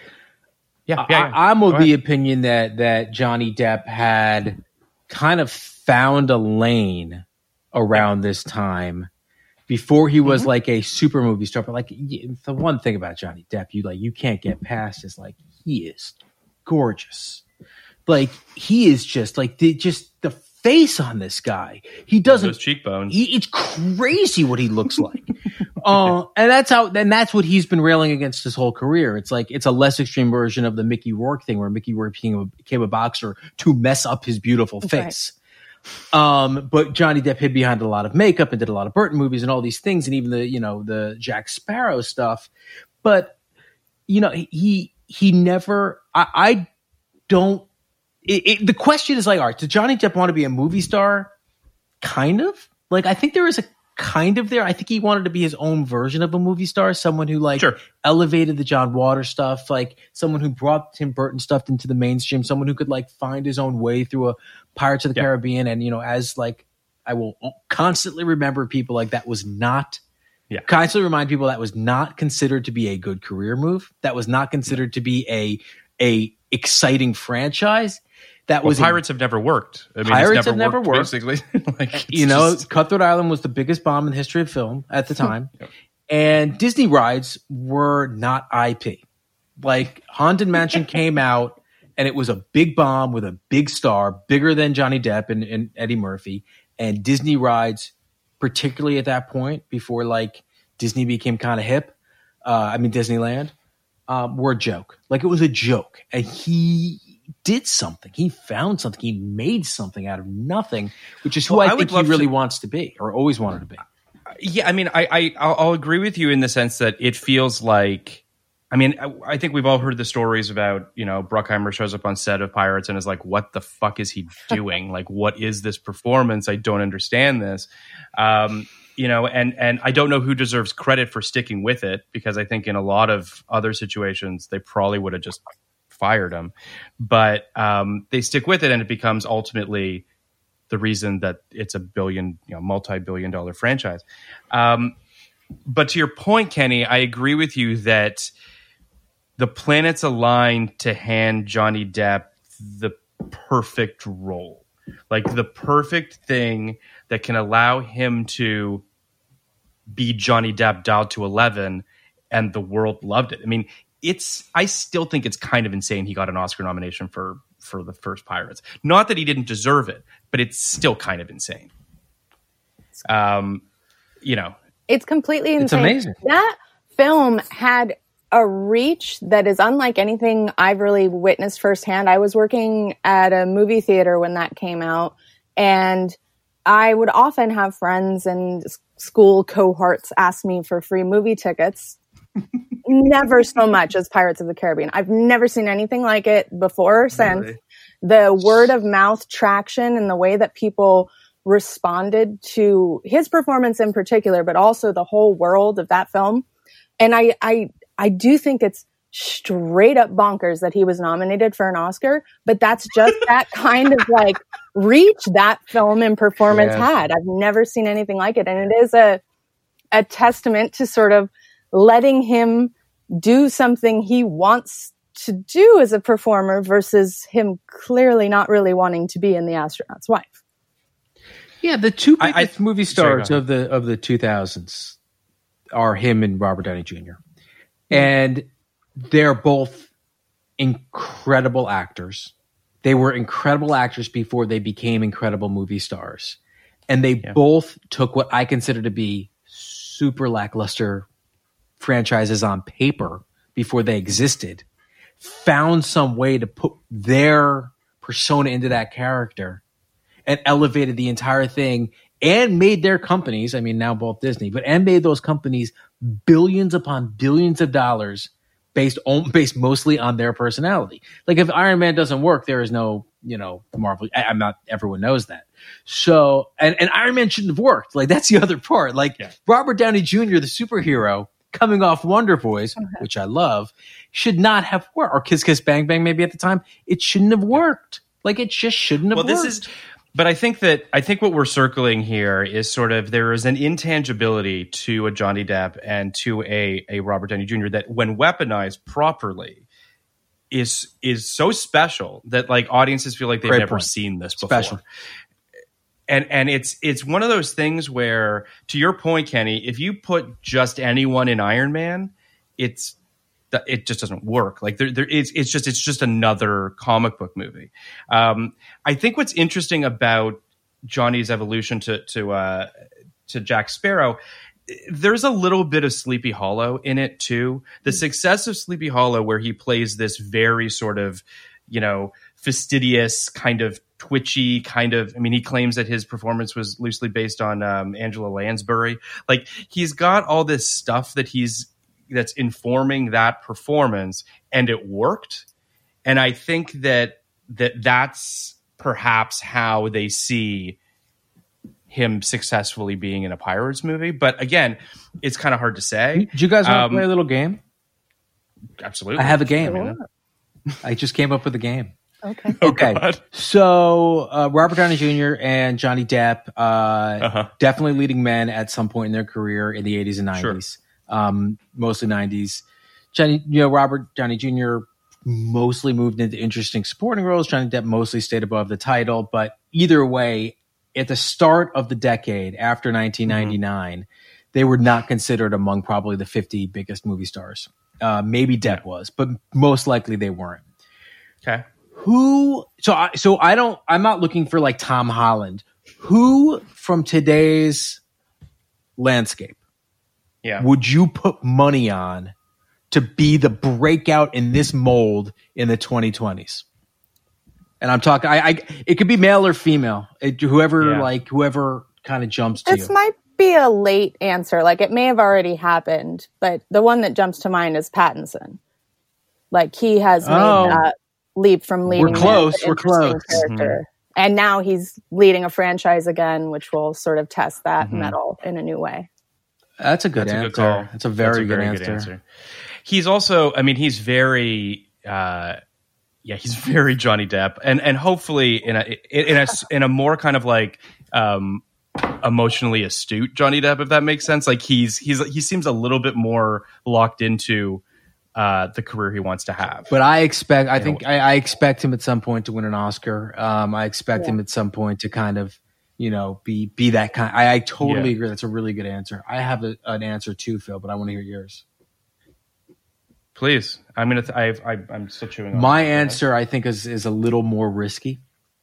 I'm of the opinion that Johnny Depp had kind of found a lane around this time before he was like a super movie star. But like, the one thing about Johnny Depp, you can't get past is like he is gorgeous. Like he is just like the face on this guy. He doesn't. Those cheekbones. It's crazy what he looks like. And that's what he's been railing against his whole career. It's like it's a less extreme version of the Mickey Rourke thing, where Mickey Rourke became a boxer to mess up his beautiful face. Right. But Johnny Depp hid behind a lot of makeup and did a lot of Burton movies and all these things, and even the Jack Sparrow stuff. But he never. I don't. The question is like, all right, does Johnny Depp want to be a movie star? Kind of. Like, I think there is a kind of there. I think he wanted to be his own version of a movie star, someone who elevated the John Waters stuff, like someone who brought Tim Burton stuff into the mainstream, someone who could like find his own way through a Pirates of the Caribbean. And, as like, I will constantly remember people like that was not, constantly remind people that was not considered to be a good career move. That was not considered to be a exciting franchise. Pirates have never worked. I mean, Pirates have never worked. Basically. Cutthroat Island was the biggest bomb in the history of film at the time. And Disney rides were not IP. Like, Haunted Mansion came out, and it was a big bomb with a big star, bigger than Johnny Depp and Eddie Murphy. And Disney rides, particularly at that point, before, like, Disney became kind of hip, Disneyland, were a joke. Like, it was a joke. And he did something. He found something. He made something out of nothing, which is who I think he really wants to be, or always wanted to be. Yeah, I mean, I'll agree with you in the sense that it feels like, I mean, I think we've all heard the stories about, you know, Bruckheimer shows up on set of Pirates and is like, what the fuck is he doing? Like, what is this performance? I don't understand this. You know, and I don't know who deserves credit for sticking with it, because I think in a lot of other situations, they probably would have just fired him. But they stick with it, and it becomes ultimately the reason that it's a multi-billion-dollar franchise. But to your point, Kenny, I agree with you that the planets aligned to hand Johnny Depp the perfect role, like the perfect thing that can allow him to be Johnny Depp dialed to 11, and the world loved it. I mean, I still think it's kind of insane he got an Oscar nomination for the first Pirates. Not that he didn't deserve it, but it's still kind of insane. You know, it's completely insane. It's amazing. That film had a reach that is unlike anything I've really witnessed firsthand. I was working at a movie theater when that came out, and I would often have friends and school cohorts ask me for free movie tickets. Never so much as Pirates of the Caribbean. I've never seen anything like it before or since. Really? The word of mouth traction and the way that people responded to his performance in particular, but also the whole world of that film. And I do think it's straight up bonkers that he was nominated for an Oscar, but that's just that kind of like reach that film and performance had. I've never seen anything like it. And it is a testament to sort of letting him do something he wants to do as a performer versus him clearly not really wanting to be in The Astronaut's Wife. Yeah, the two biggest movie stars of the 2000s are him and Robert Downey Jr. And they're both incredible actors. They were incredible actors before they became incredible movie stars. And they both took what I consider to be super lackluster franchises on paper before they existed, found some way to put their persona into that character and elevated the entire thing and made their companies, I mean, now both Disney, and made those companies billions upon billions of dollars based mostly on their personality. Like, if Iron Man doesn't work, there is no, Marvel. I'm not, everyone knows that. So, and Iron Man shouldn't have worked. Like, that's the other part. Like, Robert Downey Jr., the superhero, coming off Wonder Boys, which I love, should not have worked. Or Kiss Kiss Bang Bang maybe at the time. It shouldn't have worked. Like, it just shouldn't have worked. But I think what we're circling here is sort of, there is an intangibility to a Johnny Depp and to a Robert Downey Jr. that, when weaponized properly, is so special that, like, audiences feel like they've never seen this before. Special. And it's one of those things where, to your point, Kenny, if you put just anyone in Iron Man, it just doesn't work. Like, it's just another comic book movie. I think what's interesting about Johnny's evolution to Jack Sparrow, there's a little bit of Sleepy Hollow in it too. The success of Sleepy Hollow, where he plays this very sort of, fastidious, kind of twitchy, kind of, I mean, he claims that his performance was loosely based on Angela Lansbury. Like, he's got all this stuff that's informing that performance, and it worked. And I think that's perhaps how they see him successfully being in a Pirates movie. But again, it's kind of hard to say. Do you guys want to play a little game? Absolutely. I have a game. I just came up with a game. Okay. Okay. So Robert Downey Jr. and Johnny Depp, definitely leading men at some point in their career in the 80s and 90s. Sure. Mostly 90s. Robert Downey Jr. mostly moved into interesting supporting roles. Johnny Depp mostly stayed above the title. But either way, at the start of the decade, after 1999, they were not considered among probably the 50 biggest movie stars. Maybe Depp was, but most likely they weren't. Okay. I'm not looking for like Tom Holland. Who from today's landscape would you put money on to be the breakout in this mold in the 2020s. And I'm talking, it could be male or female, whoever kind of jumps to you. This might be a late answer. Like, it may have already happened, but the one that jumps to mind is Pattinson. Like, he has made that leap from leading. We're close. Character. Mm-hmm. And now he's leading a franchise again, which will sort of test that metal in a new way. That's a good answer. Good call. That's a very good answer. He's also, I mean, he's very, he's very Johnny Depp, and hopefully in a more kind of like emotionally astute Johnny Depp, if that makes sense. Like he seems a little bit more locked into the career he wants to have. But I expect him at some point to win an Oscar. I expect him at some point to kind of, be that kind. I totally agree. That's a really good answer. I have an answer too, Phil, but I want to hear yours. Please. I'm still chewing on my answer. I think is a little more risky.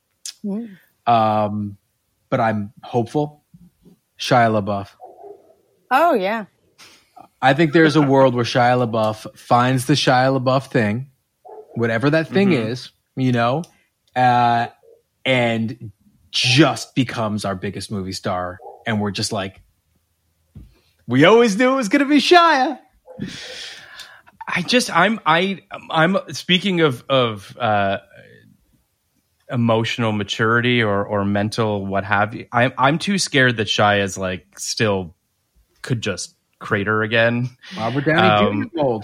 But I'm hopeful. Shia LaBeouf. Oh yeah. I think there's a world where Shia LaBeouf finds the Shia LaBeouf thing, whatever that thing is, and just becomes our biggest movie star. And we're just like, we always knew it was going to be Shia. I'm speaking of emotional maturity or mental what have you. I'm too scared that Shia's like still could just crater again. Robert Downey Jr. old.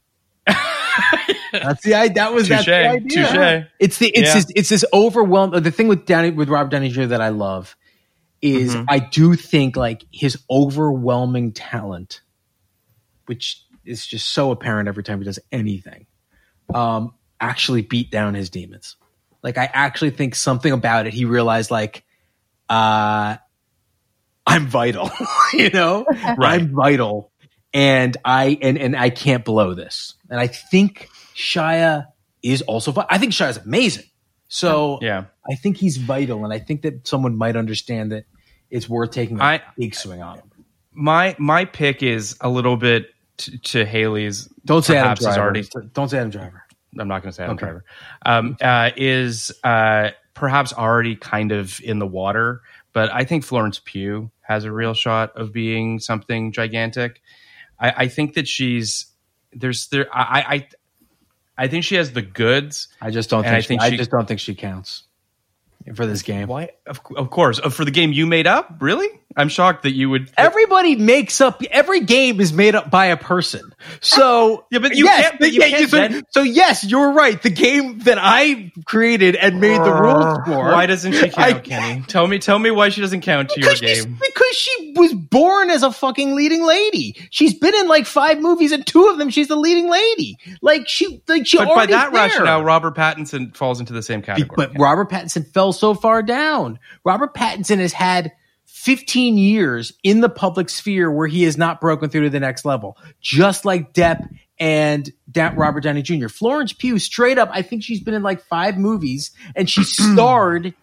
That's the idea. That's the idea. Touché. It's this overwhelming. The thing with Robert Downey Jr. that I love is I do think like his overwhelming talent, which is just so apparent every time he does anything, actually beat down his demons. Like I actually think something about it. He realized like, I'm vital, right. I'm vital. And I can't blow this. And I think Shia is also, I think Shia's amazing. So I think he's vital. And I think that someone might understand that it's worth taking a big swing on him. My pick is a little bit to Haley's. Don't say Adam Driver. Don't say Adam Driver. I'm not going to say Adam Driver. Is perhaps already kind of in the water, but I think Florence Pugh has a real shot of being something gigantic. I think that I think she has the goods. I just don't think she counts for this game. Why? Of course. For the game you made up? Really? I'm shocked that you would. Everybody makes up. Every game is made up by a person. So but you can't. So yes, you're right. The game that I created and made the rules for. Why doesn't she count, Kenny? Tell me why she doesn't count to your game. Because she was born as a fucking leading lady. She's been in like 5 movies, and 2 of them she's the leading lady. But by that rationale, Robert Pattinson falls into the same category. But Robert Pattinson fell so far down. Robert Pattinson has had 15 years in the public sphere where he has not broken through to the next level, just like Depp and Robert Downey Jr. Florence Pugh, straight up, I think she's been in like 5 movies, and she starred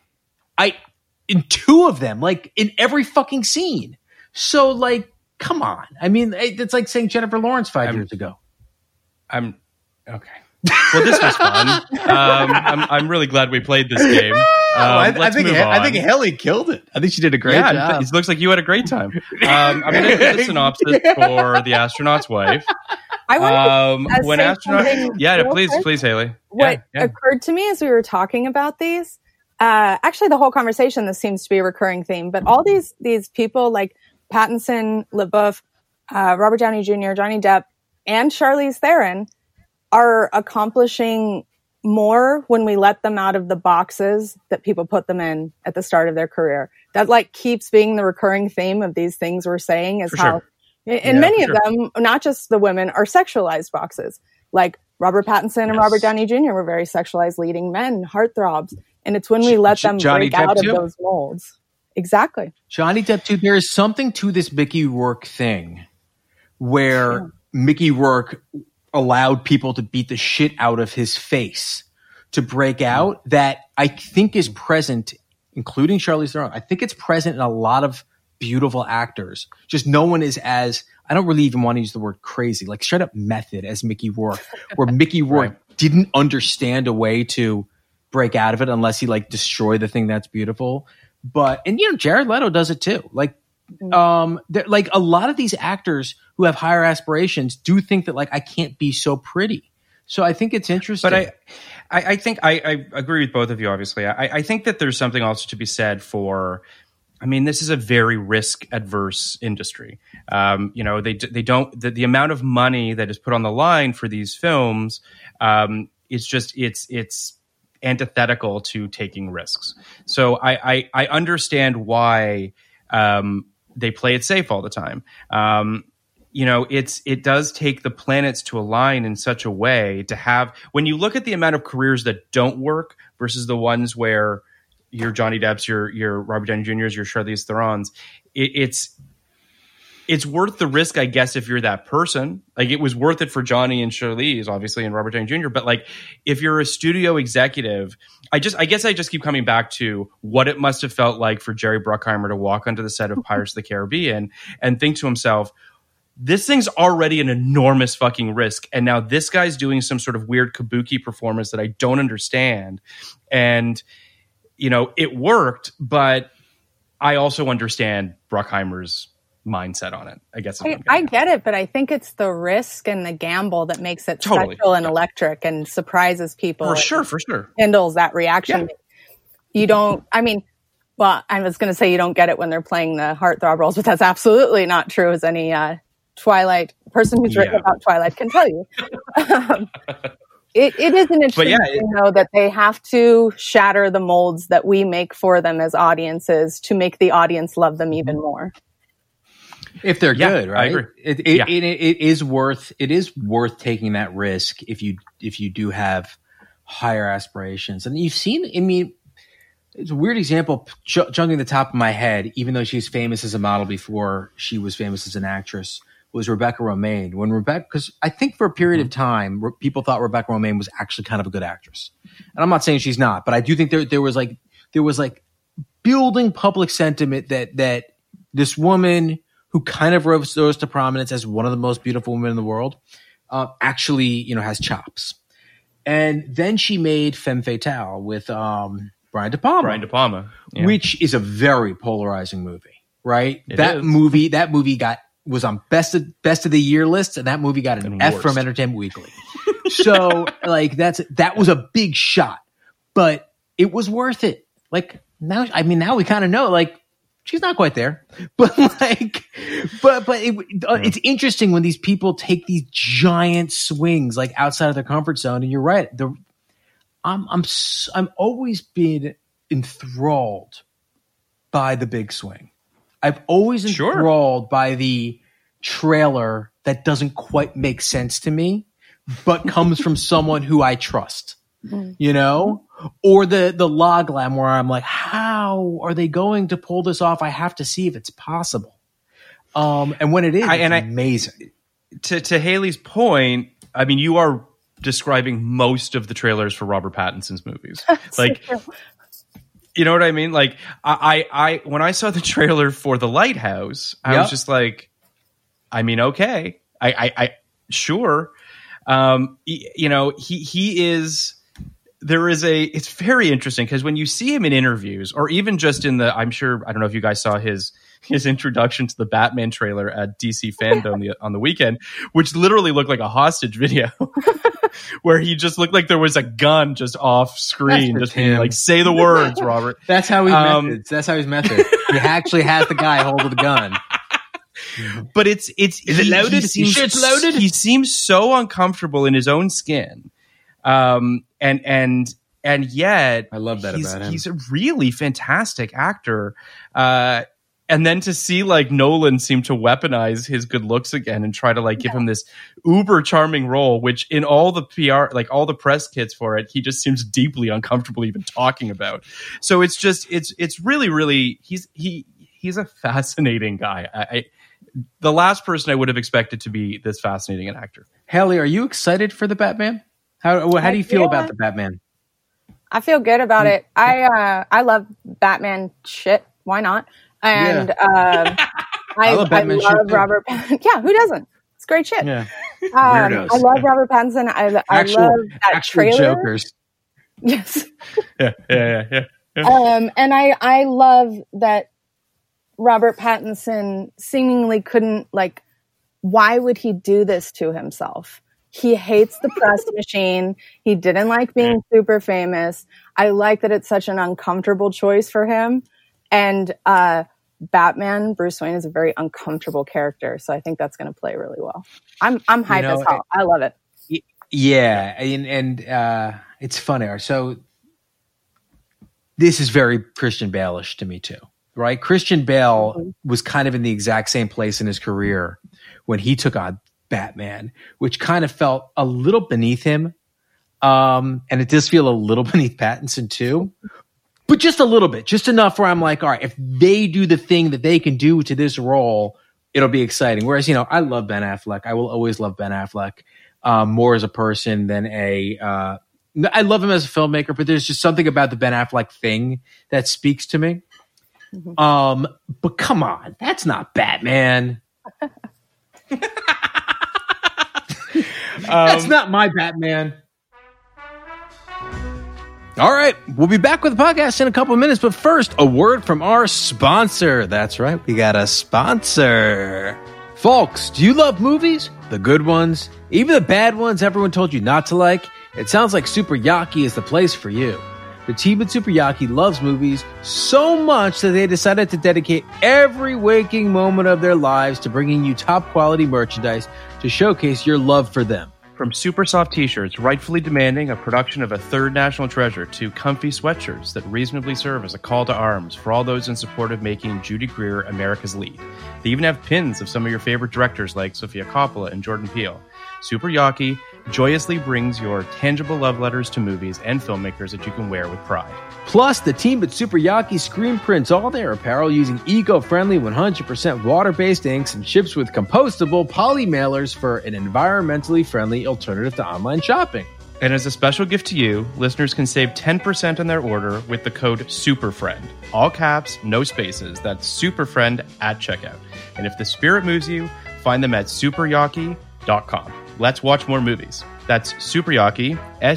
in 2 of them, like in every fucking scene. So, like, come on. I mean, it's like saying Jennifer Lawrence 5 years ago. I'm okay. Well, this was fun. I'm really glad we played this game. I think Haley killed it. I think she did a great job. It looks like you had a great time. I'm going to do the synopsis for The Astronaut's Wife. I want to when astronaut. Please, Haley. What occurred to me as we were talking about these, actually, the whole conversation, this seems to be a recurring theme. But all these people like Pattinson, LaBeouf, Robert Downey Jr., Johnny Depp, and Charlize Theron are accomplishing more when we let them out of the boxes that people put them in at the start of their career. That like keeps being the recurring theme of these things we're saying is how, many of them, not just the women, are sexualized boxes. Like Robert Pattinson and Robert Downey Jr. were very sexualized leading men, heartthrobs. And it's when we let them break out of those molds. Exactly. Johnny Depp too. There is something to this Mickey Rourke thing where Mickey Rourke allowed people to beat the shit out of his face to break out that I think is present, including Charlize Theron. I think it's present in a lot of beautiful actors. Just no one is as, I don't really even want to use the word crazy, like straight up method as Mickey Rourke, where Mickey Rourke didn't understand a way to break out of it unless he like destroy the thing that's beautiful. But, and you know, Jared Leto does it too. Like, like a lot of these actors who have higher aspirations do think that like, I can't be so pretty. So I think it's interesting. But I think I agree with both of you, obviously. I think that there's something also to be said for, I mean, this is a very risk adverse industry. You know, they don't, the amount of money that is put on the line for these films, it's antithetical to taking risks. So I understand why, they play it safe all the time. You know, it does take the planets to align in such a way to have, when you look at the amount of careers that don't work versus the ones where your Johnny Depp's, your Robert Downey Jr.'s, your Charlize Theron's, it's worth the risk, I guess, if you're that person. Like, it was worth it for Johnny and Charlize, obviously, and Robert Downey Jr. But like, if you're a studio executive, I guess I just keep coming back to what it must have felt like for Jerry Bruckheimer to walk onto the set of Pirates of the Caribbean and think to himself, this thing's already an enormous fucking risk. And now this guy's doing some sort of weird kabuki performance that I don't understand. And, you know, it worked, but I also understand Bruckheimer's mindset on it, I guess. I get it, but I think it's the risk and the gamble that makes it special and electric and surprises people. For sure. Handles that reaction. Yeah. You don't, I mean, well, I was going to say you don't get it when they're playing the heartthrob roles, but that's absolutely not true, as any Twilight person who's written about Twilight can tell you. It is an interesting thing, though, that they have to shatter the molds that we make for them as audiences to make the audience love them even more. If they're good, right? I agree. It is worth taking that risk if you do have higher aspirations. And you've seen, I mean, it's a weird example jumping the top of my head, even though she's famous as a model before she was famous as an actress, was Rebecca Romijn. Because I think for a period of time, people thought Rebecca Romijn was actually kind of a good actress. And I'm not saying she's not, but I do think there was building public sentiment that this woman who kind of rose to prominence as one of the most beautiful women in the world, actually, you know, has chops. And then she made Femme Fatale with Brian De Palma. Yeah. Which is a very polarizing movie, right? That movie was on best of the year list, and that movie got an F from Entertainment Weekly. So like that was a big shot, but it was worth it. Like now we kind of know, like, she's not quite there, but it's interesting when these people take these giant swings like outside of their comfort zone. And you're right. I'm always been enthralled by the big swing. I've always enthralled by the trailer that doesn't quite make sense to me, but comes from someone who I trust, you know? Or the log lamb where I'm like, how are they going to pull this off? I have to see if it's possible. And when it is, it's amazing. To Haley's point, I mean, you are describing most of the trailers for Robert Pattinson's movies. Like, you know what I mean? Like, I when I saw the trailer for The Lighthouse, I was just like, I mean, okay, I sure. You know, he is. It's very interesting because when you see him in interviews or even just in I don't know if you guys saw his introduction to the Batman trailer at DC Fandom on the weekend, which literally looked like a hostage video where he just looked like there was a gun just off screen, just being like, say the words, Robert. That's how he's method. He actually has the guy holding the gun. But is it loaded? It's loaded. He seems so uncomfortable in his own skin. And yet I love that about him. He's a really fantastic actor. And then to see like Nolan seem to weaponize his good looks again and try to like give him this uber charming role, which in all the PR, like all the press kits for it, he just seems deeply uncomfortable even talking about. So it's just, it's really, really, he's a fascinating guy. The last person I would have expected to be this fascinating an actor. Haley, are you excited for the Batman? How do you feel about the Batman? I feel good about it. I love Batman shit. Why not? And I I love Robert Pattinson. Yeah, who doesn't? It's great shit. Yeah. I love Robert Pattinson. I love that trailer. Jokers. Yes. Yeah. And I love that Robert Pattinson seemingly couldn't, like, why would he do this to himself? He hates the press machine. He didn't like being super famous. I like that it's such an uncomfortable choice for him. And Batman, Bruce Wayne, is a very uncomfortable character. So I think that's going to play really well. I'm hyped as hell. I love it. Yeah. And it's funny. So this is very Christian Bale-ish to me too, right? Christian Bale was kind of in the exact same place in his career when he took on Batman, which kind of felt a little beneath him. And it does feel a little beneath Pattinson too, but just a little bit, just enough where I'm like, all right, if they do the thing that they can do to this role, it'll be exciting. Whereas, I love Ben Affleck. I will always love Ben Affleck more as a person than I love him as a filmmaker, but there's just something about the Ben Affleck thing that speaks to me. But come on, that's not Batman. That's not my Batman. All right, we'll be back with the podcast in a couple of minutes, but first, a word from our sponsor. That's right, we got a sponsor. Folks, do you love movies? The good ones? Even the bad ones everyone told you not to like? It sounds like Super Yaki is the place for you. The team at Super Yaki loves movies so much that they decided to dedicate every waking moment of their lives to bringing you top quality merchandise to showcase your love for them. From super soft t-shirts rightfully demanding a production of a third national treasure to comfy sweatshirts that reasonably serve as a call to arms for all those in support of making Judy Greer America's lead. They even have pins of some of your favorite directors like Sofia Coppola and Jordan Peele. Super Yaki joyously brings your tangible love letters to movies and filmmakers that you can wear with pride. Plus, the team at Super Yaki screen prints all their apparel using eco-friendly 100% water-based inks and ships with compostable poly mailers for an environmentally friendly alternative to online shopping. And as a special gift to you, listeners can save 10% on their order with the code SUPERFRIEND. All caps, no spaces. That's SUPERFRIEND at checkout. And if the spirit moves you, find them at superyaki.com. Let's watch more movies. That's Superyaki,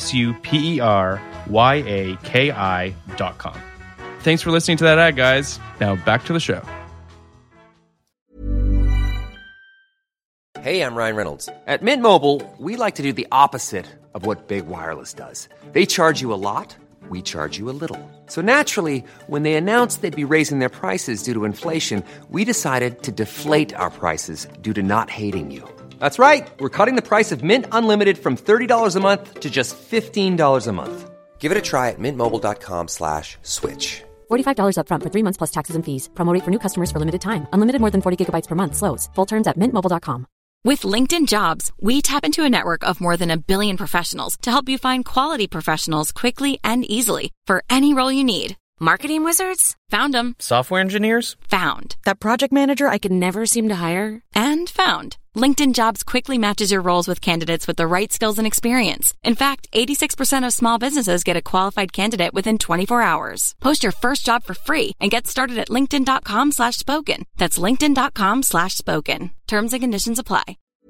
SUPERYAKI.com. Thanks for listening to that ad, guys. Now back to the show. Hey, I'm Ryan Reynolds. At Mint Mobile, we like to do the opposite of what Big Wireless does. They charge you a lot, we charge you a little. So naturally, when they announced they'd be raising their prices due to inflation, we decided to deflate our prices due to not hating you. That's right. We're cutting the price of Mint Unlimited from $30 a month to just $15 a month. Give it a try at mintmobile.com/switch. $45 up front for 3 months plus taxes and fees. Promo rate for new customers for limited time. Unlimited more than 40 gigabytes per month. Slows full terms at mintmobile.com. With LinkedIn Jobs, we tap into a network of more than 1 billion professionals to help you find quality professionals quickly and easily for any role you need. Marketing wizards? Found them. Software engineers? Found. That project manager I could never seem to hire? And found. LinkedIn Jobs quickly matches your roles with candidates with the right skills and experience. In fact, 86% of small businesses get a qualified candidate within 24 hours. Post your first job for free and get started at linkedin.com/spoken. That's linkedin.com/spoken. Terms and conditions apply.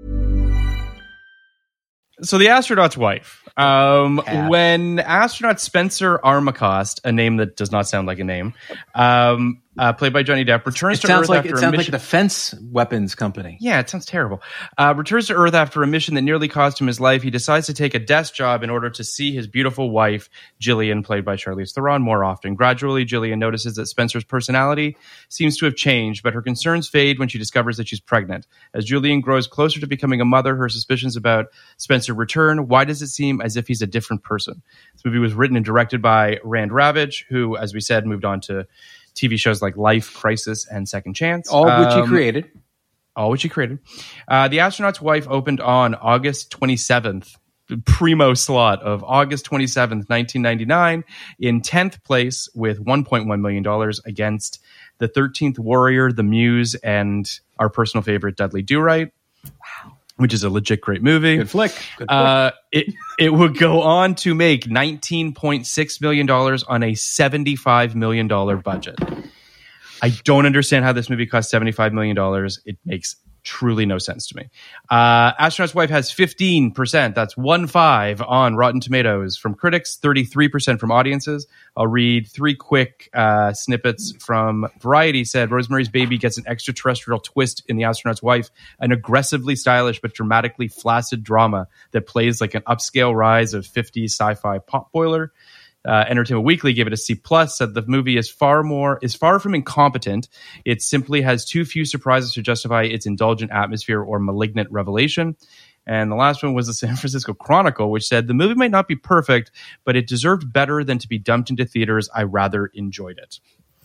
So the astronaut's wife. When astronaut Spencer Armacost, a name that does not sound like a name, played by Johnny Depp, returns to Earth after a mission. It sounds like a defense weapons company. Yeah, it sounds terrible. Returns to Earth after a mission that nearly cost him his life. He decides to take a desk job in order to see his beautiful wife, Jillian, played by Charlize Theron, more often. Gradually, Jillian notices that Spencer's personality seems to have changed, but her concerns fade when she discovers that she's pregnant. As Jillian grows closer to becoming a mother, her suspicions about Spencer return. Why does it seem as if he's a different person? This movie was written and directed by Rand Ravage, who, as we said, moved on to TV shows like Life, Crisis, and Second Chance. All of which he created. The Astronaut's Wife opened on August 27th, primo slot of August 27th, 1999, in 10th place with $1.1 million against The 13th Warrior, The Muse, and our personal favorite, Dudley Do-Right. Wow. Which is a legit great movie. Good flick. It would go on to make $19.6 million on a $75 million budget. I don't understand how this movie cost $75 million. It makes truly no sense to me. Astronaut's Wife has 15%. That's 15 on Rotten Tomatoes from critics, 33% from audiences. I'll read 3 quick snippets from Variety. Said Rosemary's Baby gets an extraterrestrial twist in The Astronaut's Wife, an aggressively stylish but dramatically flaccid drama that plays like an upscale rise of 50s sci-fi potboiler. Entertainment Weekly gave it a C+, said the movie is far from incompetent. It simply has too few surprises to justify its indulgent atmosphere or malignant revelation. And the last one was the San Francisco Chronicle, which said the movie might not be perfect, but it deserved better than to be dumped into theaters. I rather enjoyed it.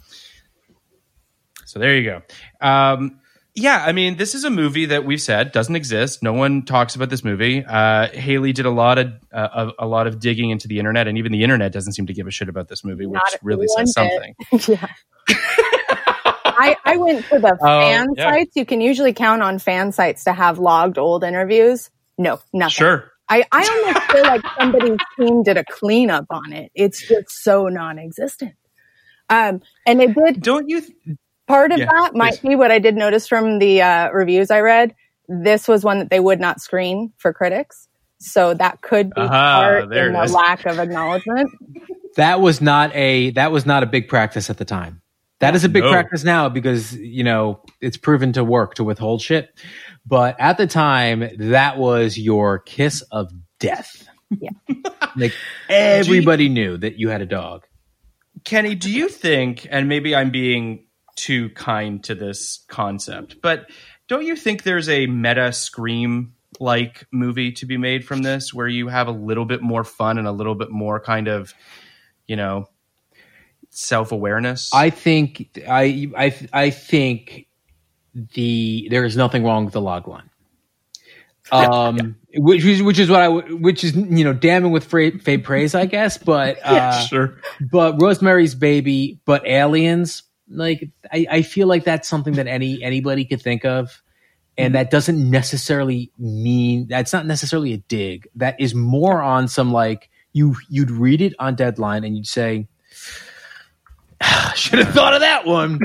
So there you go. Yeah, I mean, this is a movie that we've said doesn't exist. No one talks about this movie. Haley did a lot of digging into the internet, and even the internet doesn't seem to give a shit about this movie, which really says something. Yeah. I went to the fan sites. You can usually count on fan sites to have logged old interviews. No, nothing. Sure. I almost feel like somebody's team did a cleanup on it. It's just so non-existent. And it did. Don't you? Part of that might be what I did notice from the reviews I read. This was one that they would not screen for critics. So that could be part in the lack of acknowledgement. That was not a big practice at the time. That is a big practice now because, it's proven to work to withhold shit. But at the time, that was your kiss of death. Yeah. Like everybody knew that you had a dog. Kenny, do you think, and maybe I'm being too kind to this concept, but don't you think there's a meta Scream like movie to be made from this where you have a little bit more fun and a little bit more kind of, self-awareness? I think there is nothing wrong with the log line. Which is damning with faint praise, I guess, but sure. But Rosemary's Baby, but Aliens, like I feel like that's something that anybody could think of, and that doesn't necessarily mean that's not necessarily a dig. That is more on some like you'd read it on Deadline and you'd say, should have thought of that one,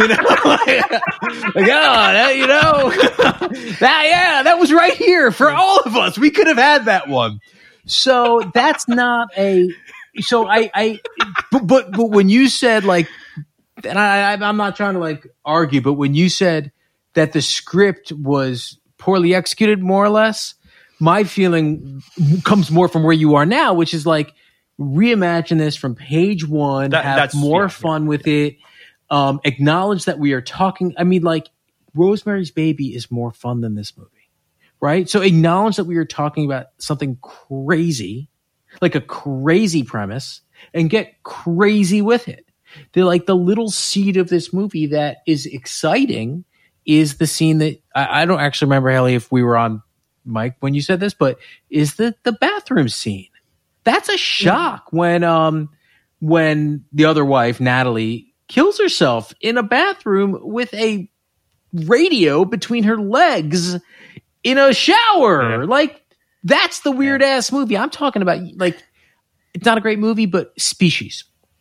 that was right here for all of us. We could have had that one. So that's not but when you said like, and I'm not trying to like argue, but when you said that the script was poorly executed, more or less, my feeling comes more from where you are now, which is like, reimagine this from page one, have more fun with it, acknowledge that we are talking. I mean, like Rosemary's Baby is more fun than this movie, right? So acknowledge that we are talking about something crazy, like a crazy premise, and get crazy with it. They're like the little seed of this movie that is exciting is the scene that I don't actually remember, Haley, if we were on mic when you said this, but is the bathroom scene. That's a shock when the other wife, Natalie, kills herself in a bathroom with a radio between her legs in a shower. Yeah. Like, that's the weird ass movie. I'm talking about, like, it's not a great movie, but Species.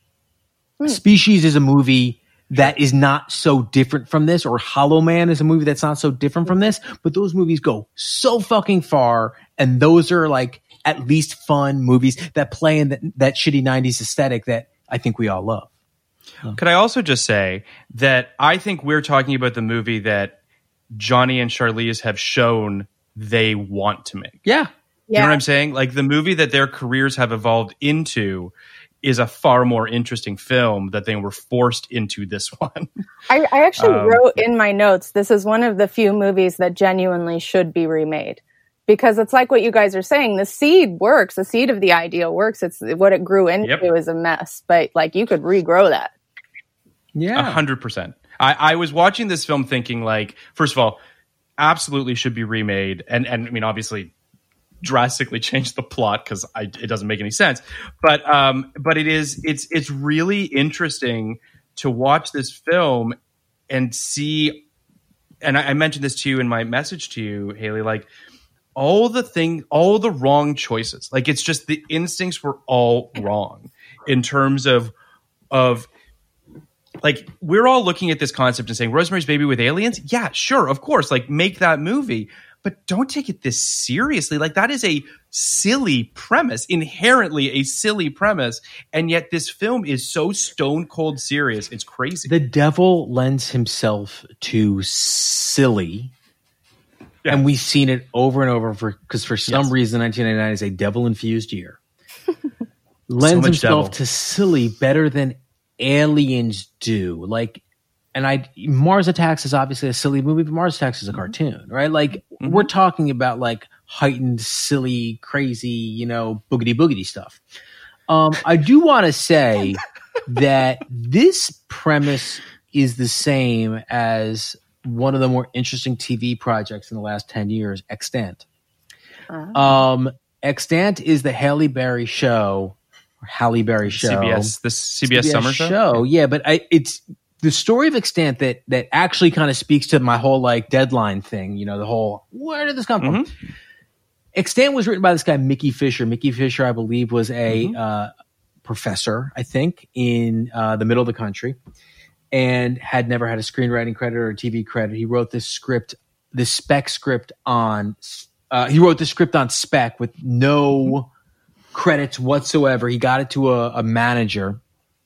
Species is a movie that is not so different from this, or Hollow Man is a movie that's not so different from this, but those movies go so fucking far, and those are like at least fun movies that play in that shitty 90s aesthetic that I think we all love. Could I also just say that I think we're talking about the movie that Johnny and Charlize have shown they want to make. Yeah. You know what I'm saying? Like the movie that their careers have evolved into is a far more interesting film that they were forced into this one. I actually wrote in my notes, this is one of the few movies that genuinely should be remade. Because it's like what you guys are saying, the seed works, the seed of the idea works. It's what it grew into is a mess, but like you could regrow that. Yeah. 100%. I was watching this film thinking like, first of all, absolutely should be remade. And I mean, obviously drastically change the plot because it doesn't make any sense. But it's really interesting to watch this film and see, and I mentioned this to you in my message to you, Haley, like all the wrong choices. Like it's just the instincts were all wrong in terms of like, we're all looking at this concept and saying, Rosemary's Baby with aliens? Yeah, sure, of course. Like, make that movie. But don't take it this seriously. Like, that is a silly premise, inherently a silly premise. And yet this film is so stone cold serious. It's crazy. The devil lends himself to silly. Yeah. And we've seen it over and over because for some reason, 1999 is a devil-infused year. Lends himself to silly better than aliens do. Like, and Mars Attacks is obviously a silly movie, but Mars Attacks is a cartoon, right? Like, we're talking about like heightened, silly, crazy, boogity stuff. I do want to say that this premise is the same as one of the more interesting TV projects in the last 10 years, Extant. Extant is the Halle Berry show. CBS, the CBS summer show. Yeah, but it's the story of Extant that actually kind of speaks to my whole like deadline thing. The whole, where did this come from? Extant was written by this guy, Mickey Fisher. Mickey Fisher, I believe, was a professor, I think, in the middle of the country, and had never had a screenwriting credit or a TV credit. He wrote this script, this spec script on. He wrote the script on spec with no credits whatsoever. He got it to a manager,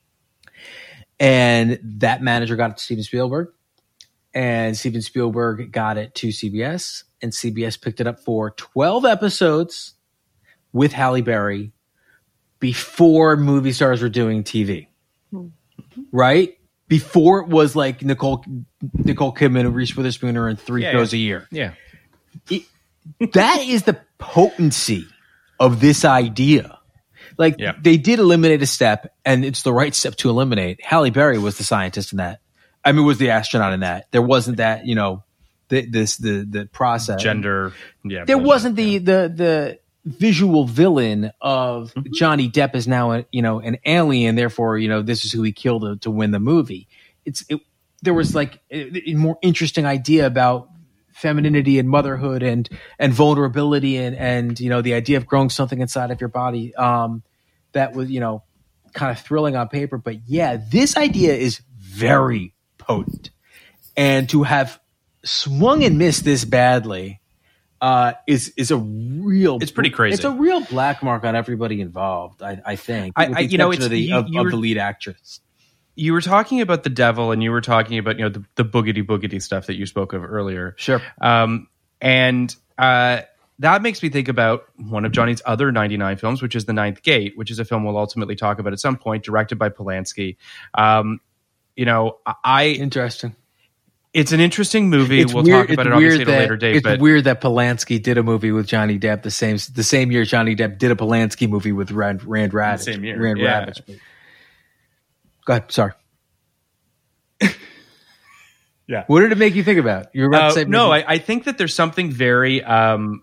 and that manager got it to Steven Spielberg, and Steven Spielberg got it to CBS, and CBS picked it up for 12 episodes with Halle Berry before movie stars were doing TV, right? Before it was like Nicole Kidman and Reese Witherspoon are in three shows a year. Yeah. That is the potency of this idea. Like, they did eliminate a step, and it's the right step to eliminate. Halle Berry was the scientist in that. I mean, was the astronaut in that. There wasn't that, the process. Gender. Yeah. There wasn't the visual villain of Johnny Depp is now an alien, therefore, this is who he killed to win the movie. There was like a more interesting idea about femininity and motherhood and vulnerability and the idea of growing something inside of your body that was kind of thrilling on paper. But this idea is very potent, and to have swung and missed this badly is a real. It's pretty crazy. It's a real black mark on everybody involved. I think. Of the lead actress. You were talking about the devil, and you were talking about the boogity stuff that you spoke of earlier. Sure. And that makes me think about one of Johnny's other 99 films, which is The Ninth Gate, which is a film we'll ultimately talk about at some point, directed by Polanski. Interesting. It's an interesting movie. We'll talk about it obviously at a later date. It's weird that Polanski did a movie with Johnny Depp the same year Johnny Depp did a Polanski movie with Rand Radich. The same year. Radich. Go ahead. Sorry. Yeah. What did it make you think about? You were about to say no. I think that there's something very. What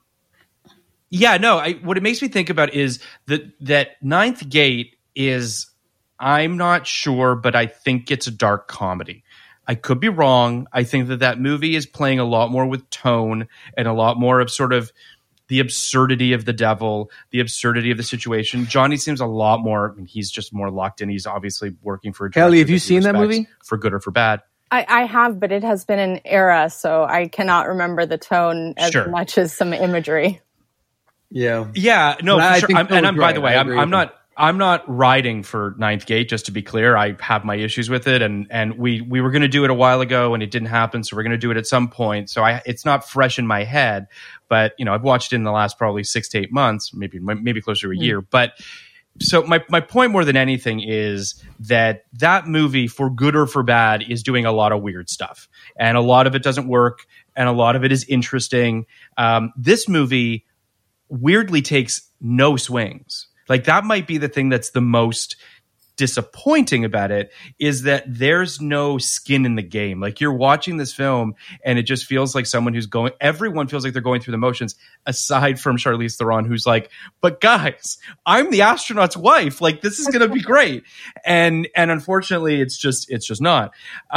it makes me think about is that Ninth Gate is. I'm not sure, but I think it's a dark comedy. I could be wrong. I think that movie is playing a lot more with tone and a lot more of sort of the absurdity of the devil, the absurdity of the situation. Johnny seems a lot more. I mean, he's just more locked in. He's obviously working for. Kelly, have you seen that movie? For good or for bad? I have, but it has been an era, so I cannot remember the tone as much as some imagery. Yeah. No, for sure. By the way, I'm not riding for Ninth Gate. Just to be clear, I have my issues with it, and we were going to do it a while ago, and it didn't happen. So we're going to do it at some point. So it's not fresh in my head, but I've watched it in the last probably 6 to 8 months, maybe closer to a year. But so my point more than anything is that movie, for good or for bad, is doing a lot of weird stuff, and a lot of it doesn't work, and a lot of it is interesting. This movie weirdly takes no swings. Like, that might be the thing that's the most disappointing about it, is that there's no skin in the game. Like, you're watching this film and it just feels like everyone feels like they're going through the motions, aside from Charlize Theron, who's like, but guys, I'm the astronaut's wife. Like, this is going to be great. And unfortunately it's just not.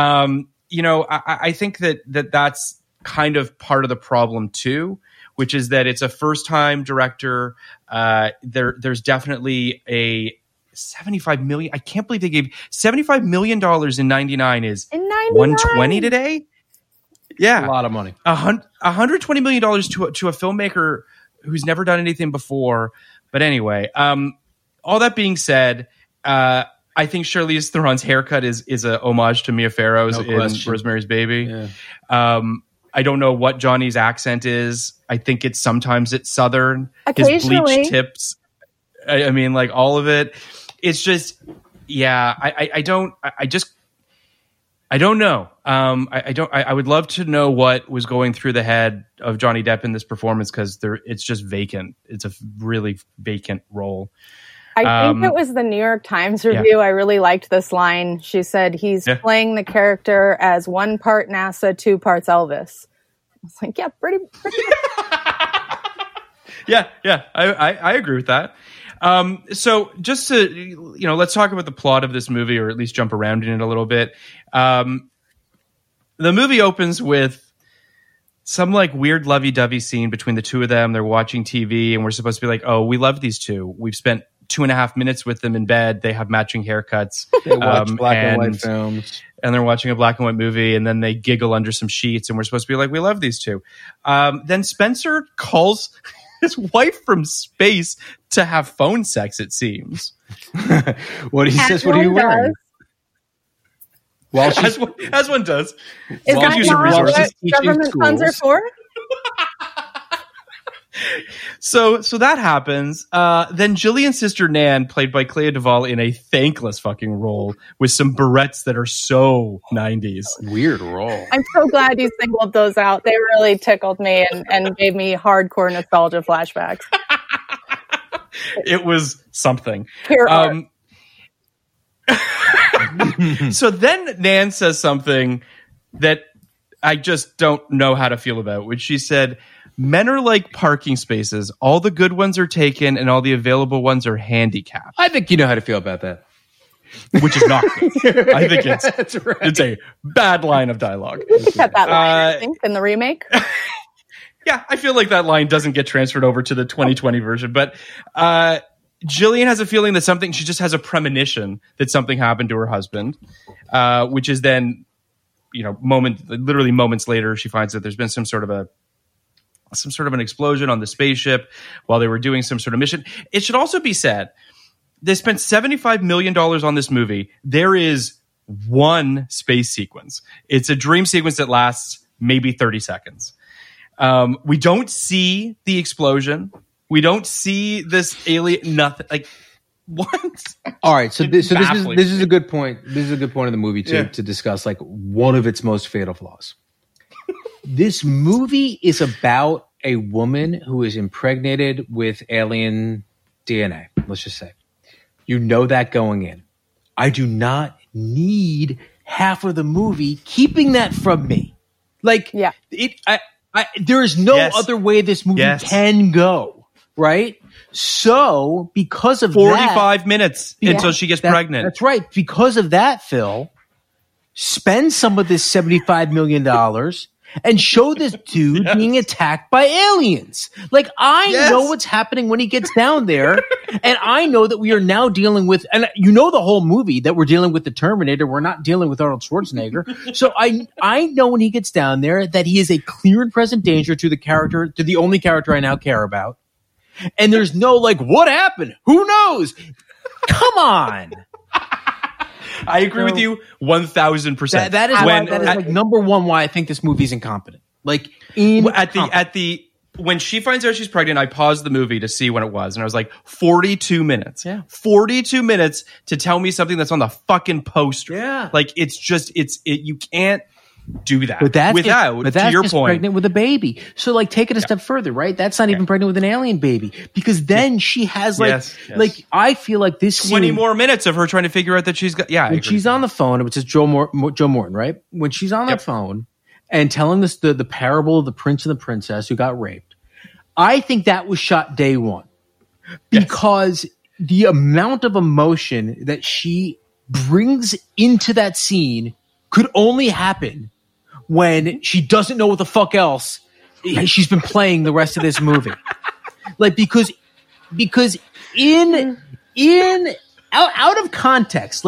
I think that's kind of part of the problem too, which is that it's a first-time director. There's definitely a $75 million. I can't believe they gave $75 million in 99 is in 99. 120 today. Yeah. A lot of money. $120 million to a filmmaker who's never done anything before. But anyway, all that being said, I think Charlize Theron's haircut is a homage to Mia Farrow's in Rosemary's Baby. Yeah. I don't know what Johnny's accent is. I think sometimes it's Southern. Occasionally. His bleached tips. I mean, like all of it. It's just, yeah. I don't know. I would love to know what was going through the head of Johnny Depp in this performance, because it's just vacant. It's a really vacant role. I think it was the New York Times review. Yeah. I really liked this line. She said he's playing the character as 1 part NASA, 2 parts Elvis. I was like, yeah, pretty. yeah. I agree with that. So just to, let's talk about the plot of this movie, or at least jump around in it a little bit. The movie opens with some like weird lovey-dovey scene between the two of them. They're watching TV, and we're supposed to be like, oh, we love these two. We've spent 2.5 minutes with them in bed. They have matching haircuts. They watch black and white films. And they're watching a black and white movie, and then they giggle under some sheets, and we're supposed to be like, we love these two. Then Spencer calls his wife from space to have phone sex, it seems. What he says, what are you wearing? Well, as one does. Is that not what government funds are for? So that happens. Then Jillian's sister Nan, played by Clea Duvall, in a thankless fucking role with some barrettes that are so 90s. Weird role. I'm so glad you singled those out. They really tickled me and gave me hardcore nostalgia flashbacks. It was something. So then Nan says something that I just don't know how to feel about, which she said, men are like parking spaces. All the good ones are taken and all the available ones are handicapped. I think you know how to feel about that. Which is not good. I think it's a bad line of dialogue. Cut that line, I think, in the remake. Yeah, I feel like that line doesn't get transferred over to the 2020 version. But Jillian has a feeling that she just has a premonition that something happened to her husband, which is then, literally moments later, she finds that there's been some sort of an explosion on the spaceship while they were doing some sort of mission. It should also be said, they spent $75 million on this movie. There is one space sequence. It's a dream sequence that lasts maybe 30 seconds. We don't see the explosion. We don't see this alien, nothing. Like, what? All right, so this is a good point. This is a good point of the movie to discuss, like, one of its most fatal flaws. This movie is about a woman who is impregnated with alien DNA, let's just say. You know that going in. I do not need half of the movie keeping that from me. Like, there is no other way this movie can go, right? So, because of 45 minutes until she gets pregnant. That's right. Because of that, Phil, spend some of this $75 million and show this dude being attacked by aliens. Like, I know what's happening when he gets down there, and I know that we are now dealing with, and you know the whole movie, that we're dealing with the Terminator, we're not dealing with Arnold Schwarzenegger. So I know when he gets down there that he is a clear and present danger to the only character I now care about. And there's no, like, what happened? Who knows? Come on. I agree with you 1,000%. That is like number one why I think this movie is incompetent. Like, when she finds out she's pregnant, I paused the movie to see when it was, and I was like, 42 minutes. Yeah. 42 minutes to tell me something that's on the fucking poster. Yeah. Like, it's just, you can't do that. But that's to your point, pregnant with a baby. So, like, take it a step further, right? That's not even pregnant with an alien baby, because then she has like I feel like this 20 more minutes of her trying to figure out that she's got. Yeah, when she's on the phone, which is Joe Morton, right? When she's on the phone and telling this the parable of the prince and the princess who got raped, I think that was shot day one, because the amount of emotion that she brings into that scene could only happen when she doesn't know what the fuck else she's been playing the rest of this movie. Like, because in out of context,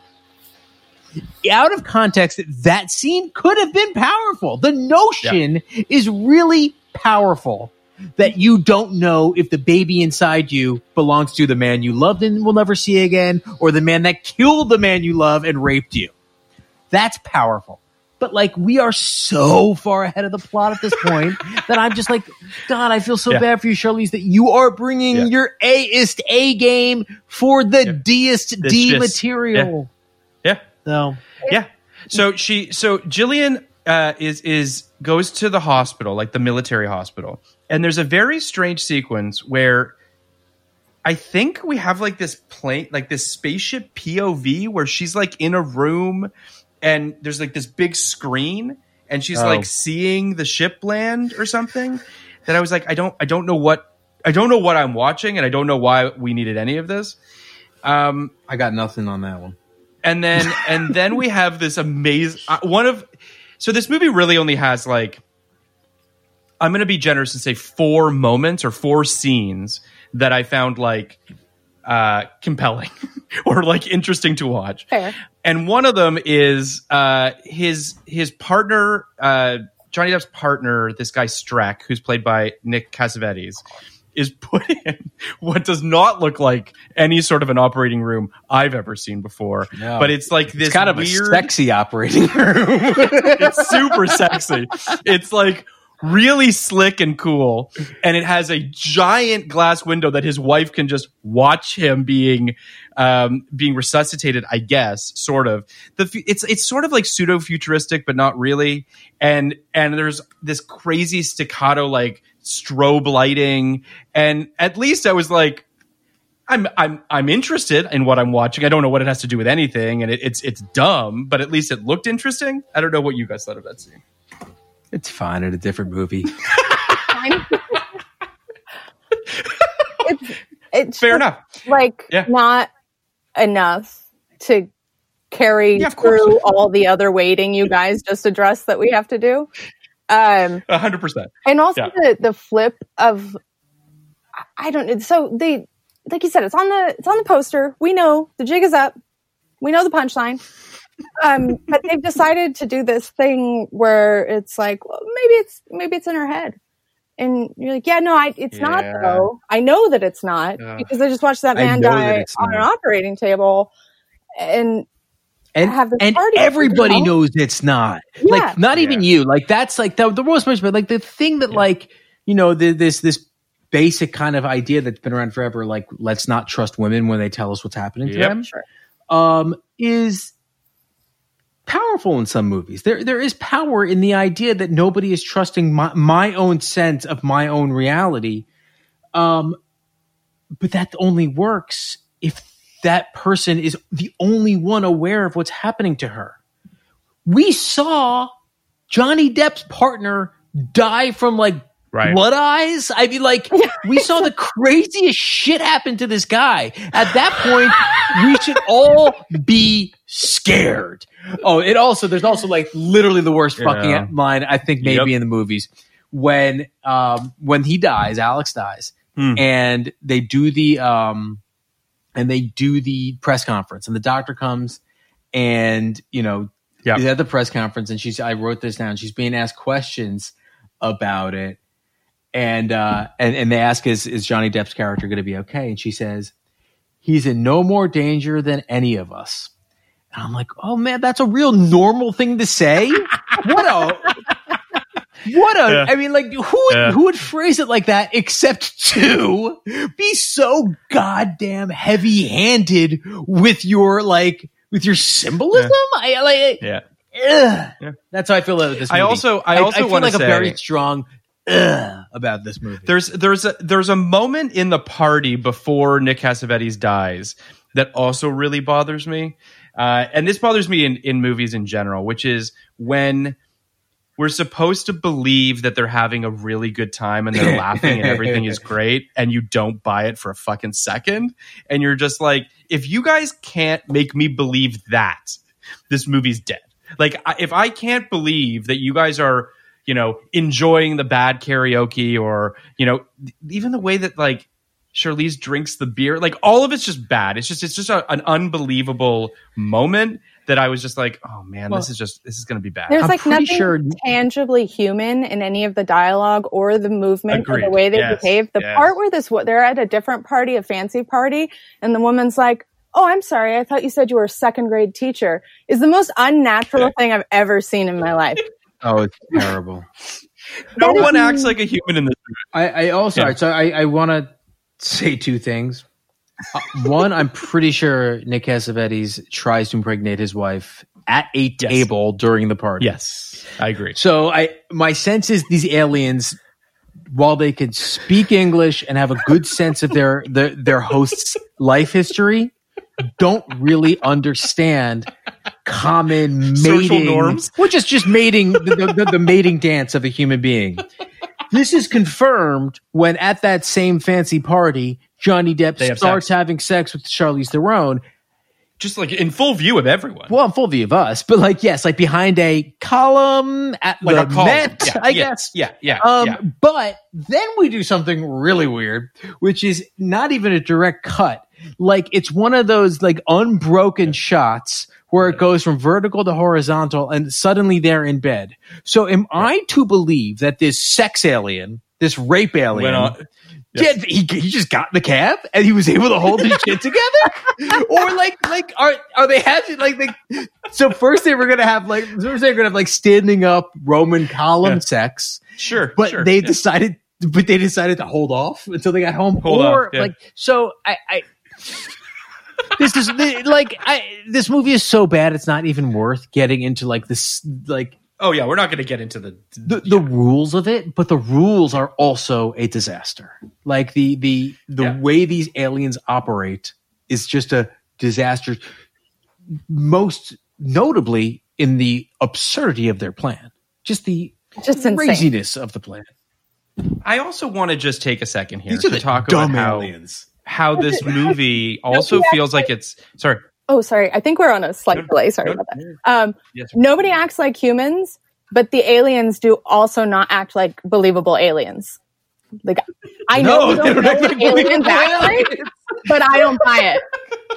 that scene could have been powerful. The notion is really powerful that you don't know if the baby inside you belongs to the man you loved and will never see again, or the man that killed the man you love and raped you. That's powerful. But we are so far ahead of the plot at this point that I'm just God, I feel so bad for you, Charlize, that you are bringing your A-ist A game for the D-ist D material. Yeah. So So Jillian goes to the hospital, the military hospital, and there's a very strange sequence where I think we have this plane, this spaceship POV where she's in a room. And there's this big screen, and she's seeing the ship land or something. That I was I don't know what I'm watching, and I don't know why we needed any of this. I got nothing on that one. And then we have this amazing so this movie really only has I'm going to be generous and say 4 moments or 4 scenes that I found compelling or interesting to watch. Fair. And one of them is his partner, Johnny Depp's partner, this guy Streck, who's played by Nick Cassavetes, is put in what does not look like any sort of an operating room I've ever seen before. No. But it's this it's kind of weird, a sexy operating room. It's super sexy. It's really slick and cool, and it has a giant glass window that his wife can just watch him being resuscitated, I guess, sort of. It's sort of pseudo futuristic, but not really. And there's this crazy staccato strobe lighting, and at least I was I'm interested in what I'm watching. I don't know what it has to do with anything, and it's dumb, but at least it looked interesting. I don't know what you guys thought of that scene. It's fine in a different movie. it's fair enough. Not enough to carry through all the other waiting you guys just addressed that we have to do. 100%. And also the flip of I don't. So they, like you said, it's on the poster. We know the jig is up. We know the punchline. But they've decided to do this thing where it's well, maybe it's in her head, and you're it's not though. I know that it's not because I just watched that man die on an operating table, and have this party. Everybody knows it's not. Not even you. That's the most much, but the thing that this basic kind of idea that's been around forever, let's not trust women when they tell us what's happening to them. Sure. Is powerful in some movies. There is power in the idea that nobody is trusting my own sense of my own reality. But that only works if that person is the only one aware of what's happening to her. We saw Johnny Depp's partner die from blood eyes. I mean, we saw the craziest shit happen to this guy. At that point, we should all be scared. Oh, there's also literally the worst fucking line I think maybe in the movies when he dies, Alex dies, and they do the press conference, and the doctor comes, and he's at the press conference, and I wrote this down. She's being asked questions about it. And they ask, is Johnny Depp's character going to be okay? And she says, he's in no more danger than any of us. And I'm oh man, that's a real normal thing to say. I mean, who would phrase it like that except to be so goddamn heavy-handed with your symbolism? That's how I feel about this movie. I also feel want to say a very strong about this movie. There's a moment in the party before Nick Cassavetes dies that also really bothers me. And this bothers me in movies in general, which is when we're supposed to believe that they're having a really good time and they're laughing and everything is great, and you don't buy it for a fucking second. And you're just if you guys can't make me believe that, this movie's dead. If I can't believe that you guys are, enjoying the bad karaoke, or, even the way that Charlize drinks the beer. Like, all of it's just bad. It's just an unbelievable moment that I was just like, oh man, this is going to be bad. There's nothing tangibly human in any of the dialogue or the movement or the way they behave. The part where they're at a different party, a fancy party, and the woman's like, oh, I'm sorry, I thought you said you were a second grade teacher, is the most unnatural thing I've ever seen in my life. Oh, it's terrible. No one acts like a human in this movie. I want to say two things. One, I'm pretty sure Nick Cassavetes tries to impregnate his wife at a table during the party. Yes, I agree. So my sense is these aliens, while they can speak English and have a good sense of their host's life history, don't really understand common mating norms. Which is just mating, the mating dance of a human being. This is confirmed when at that same fancy party, Johnny Depp starts having sex with Charlize Theron. Just like in full view of everyone. Well, in full view of us, but like behind a column at the Met, I guess. Yeah. But then we do something really weird, which is not even a direct cut. Like, it's one of those like unbroken shots where it goes from vertical to horizontal and suddenly they're in bed. So am I to believe that this sex alien, this rape alien, he just got in the cab and he was able to hold his shit together? Or are they having so first they were gonna have standing up Roman column sex. Sure. But they decided to hold off until they got home. This movie is so bad it's not even worth getting into this. Oh yeah, we're not going to get into the rules of it, but the rules are also a disaster. Like the way these aliens operate is just a disaster. Most notably in the absurdity of their plan, just craziness of the plan. I also want to just take a second here to talk about how this movie also feels like it's... Sorry. Oh, sorry. I think we're on a slight delay. Sorry about that. Nobody acts like humans, but the aliens do also not act like believable aliens. Like, I know we don't know what aliens act like, but I don't buy it.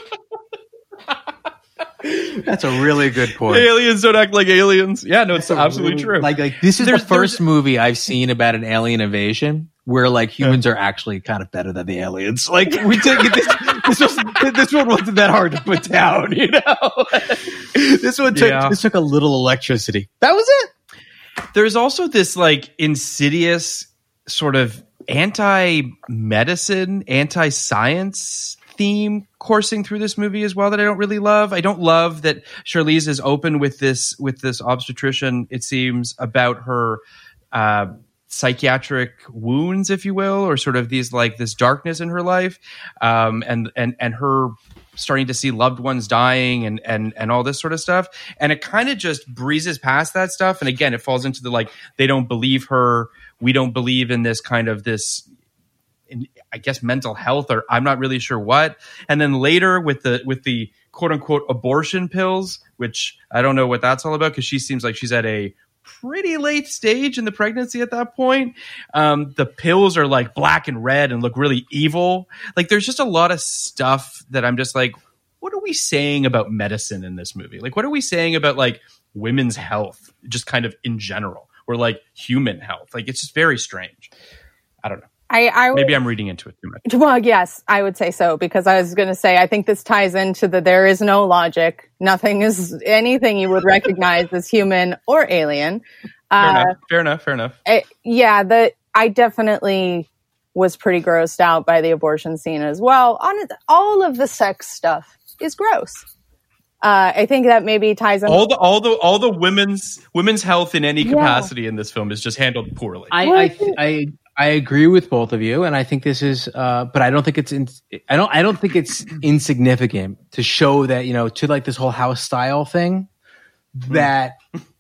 That's a really good point. Aliens don't act like aliens. Yeah, no, it's absolutely true. Like this is the first movie I've seen about an alien invasion where humans are actually kind of better than the aliens. Like we take this one wasn't that hard to put down, you know. This took a little electricity. That was it. There's also this insidious sort of anti-medicine, anti-science theme coursing through this movie as well that I don't really love. I don't love that Charlize is open with this obstetrician, it seems, about her psychiatric wounds, if you will, or sort of these this darkness in her life, and her starting to see loved ones dying and all this sort of stuff. And it kind of just breezes past that stuff. And again, it falls into the they don't believe her. We don't believe in this kind of I guess mental health, or I'm not really sure what. And then later with the quote unquote abortion pills, which I don't know what that's all about, because she seems like she's at a pretty late stage in the pregnancy at that point. The pills are black and red and look really evil. There's just a lot of stuff that I'm just what are we saying about medicine in this movie? What are we saying about women's health, just kind of in general, or human health? It's just very strange. I don't know. Maybe I'm reading into it too much. Well, yes, I would say so, because I was going to say, I think this ties into there is no logic. Nothing is anything you would recognize as human or alien. Fair enough. I definitely was pretty grossed out by the abortion scene as well. All of the sex stuff is gross. I think that maybe ties in. All the women's health in any capacity in this film is just handled poorly. I agree with both of you, and I think this is, but I don't think it's I don't think it's insignificant to show that, to this whole house style thing, that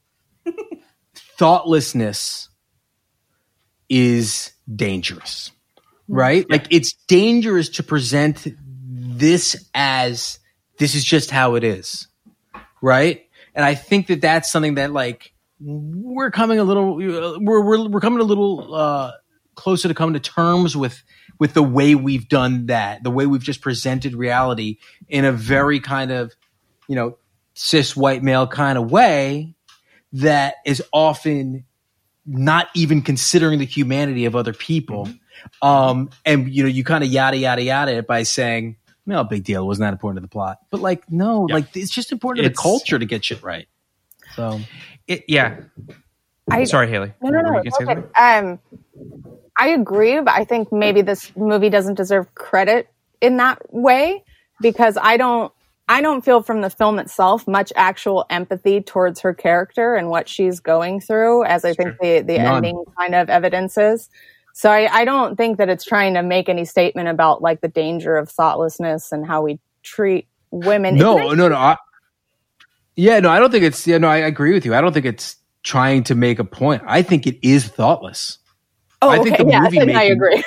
thoughtlessness is dangerous, right? Yeah. It's dangerous to present this as this is just how it is, right? And I think that that's something that we're coming a little closer to coming to terms with the way we've done that, the way we've just presented reality in a very kind of, cis white male kind of way that is often not even considering the humanity of other people. And you kind of yada it by saying, no big deal, it wasn't that important to the plot. But it's just important to the culture to get shit right. So sorry, Haley. No. Okay. I agree, but I think maybe this movie doesn't deserve credit in that way because I don't feel from the film itself much actual empathy towards her character and what she's going through, as I think the ending kind of evidences. So I don't think that it's trying to make any statement about like the danger of thoughtlessness and how we treat women. No. I don't think it's. I agree with you. I don't think it's trying to make a point. I think it is thoughtless. Oh, I think I agree.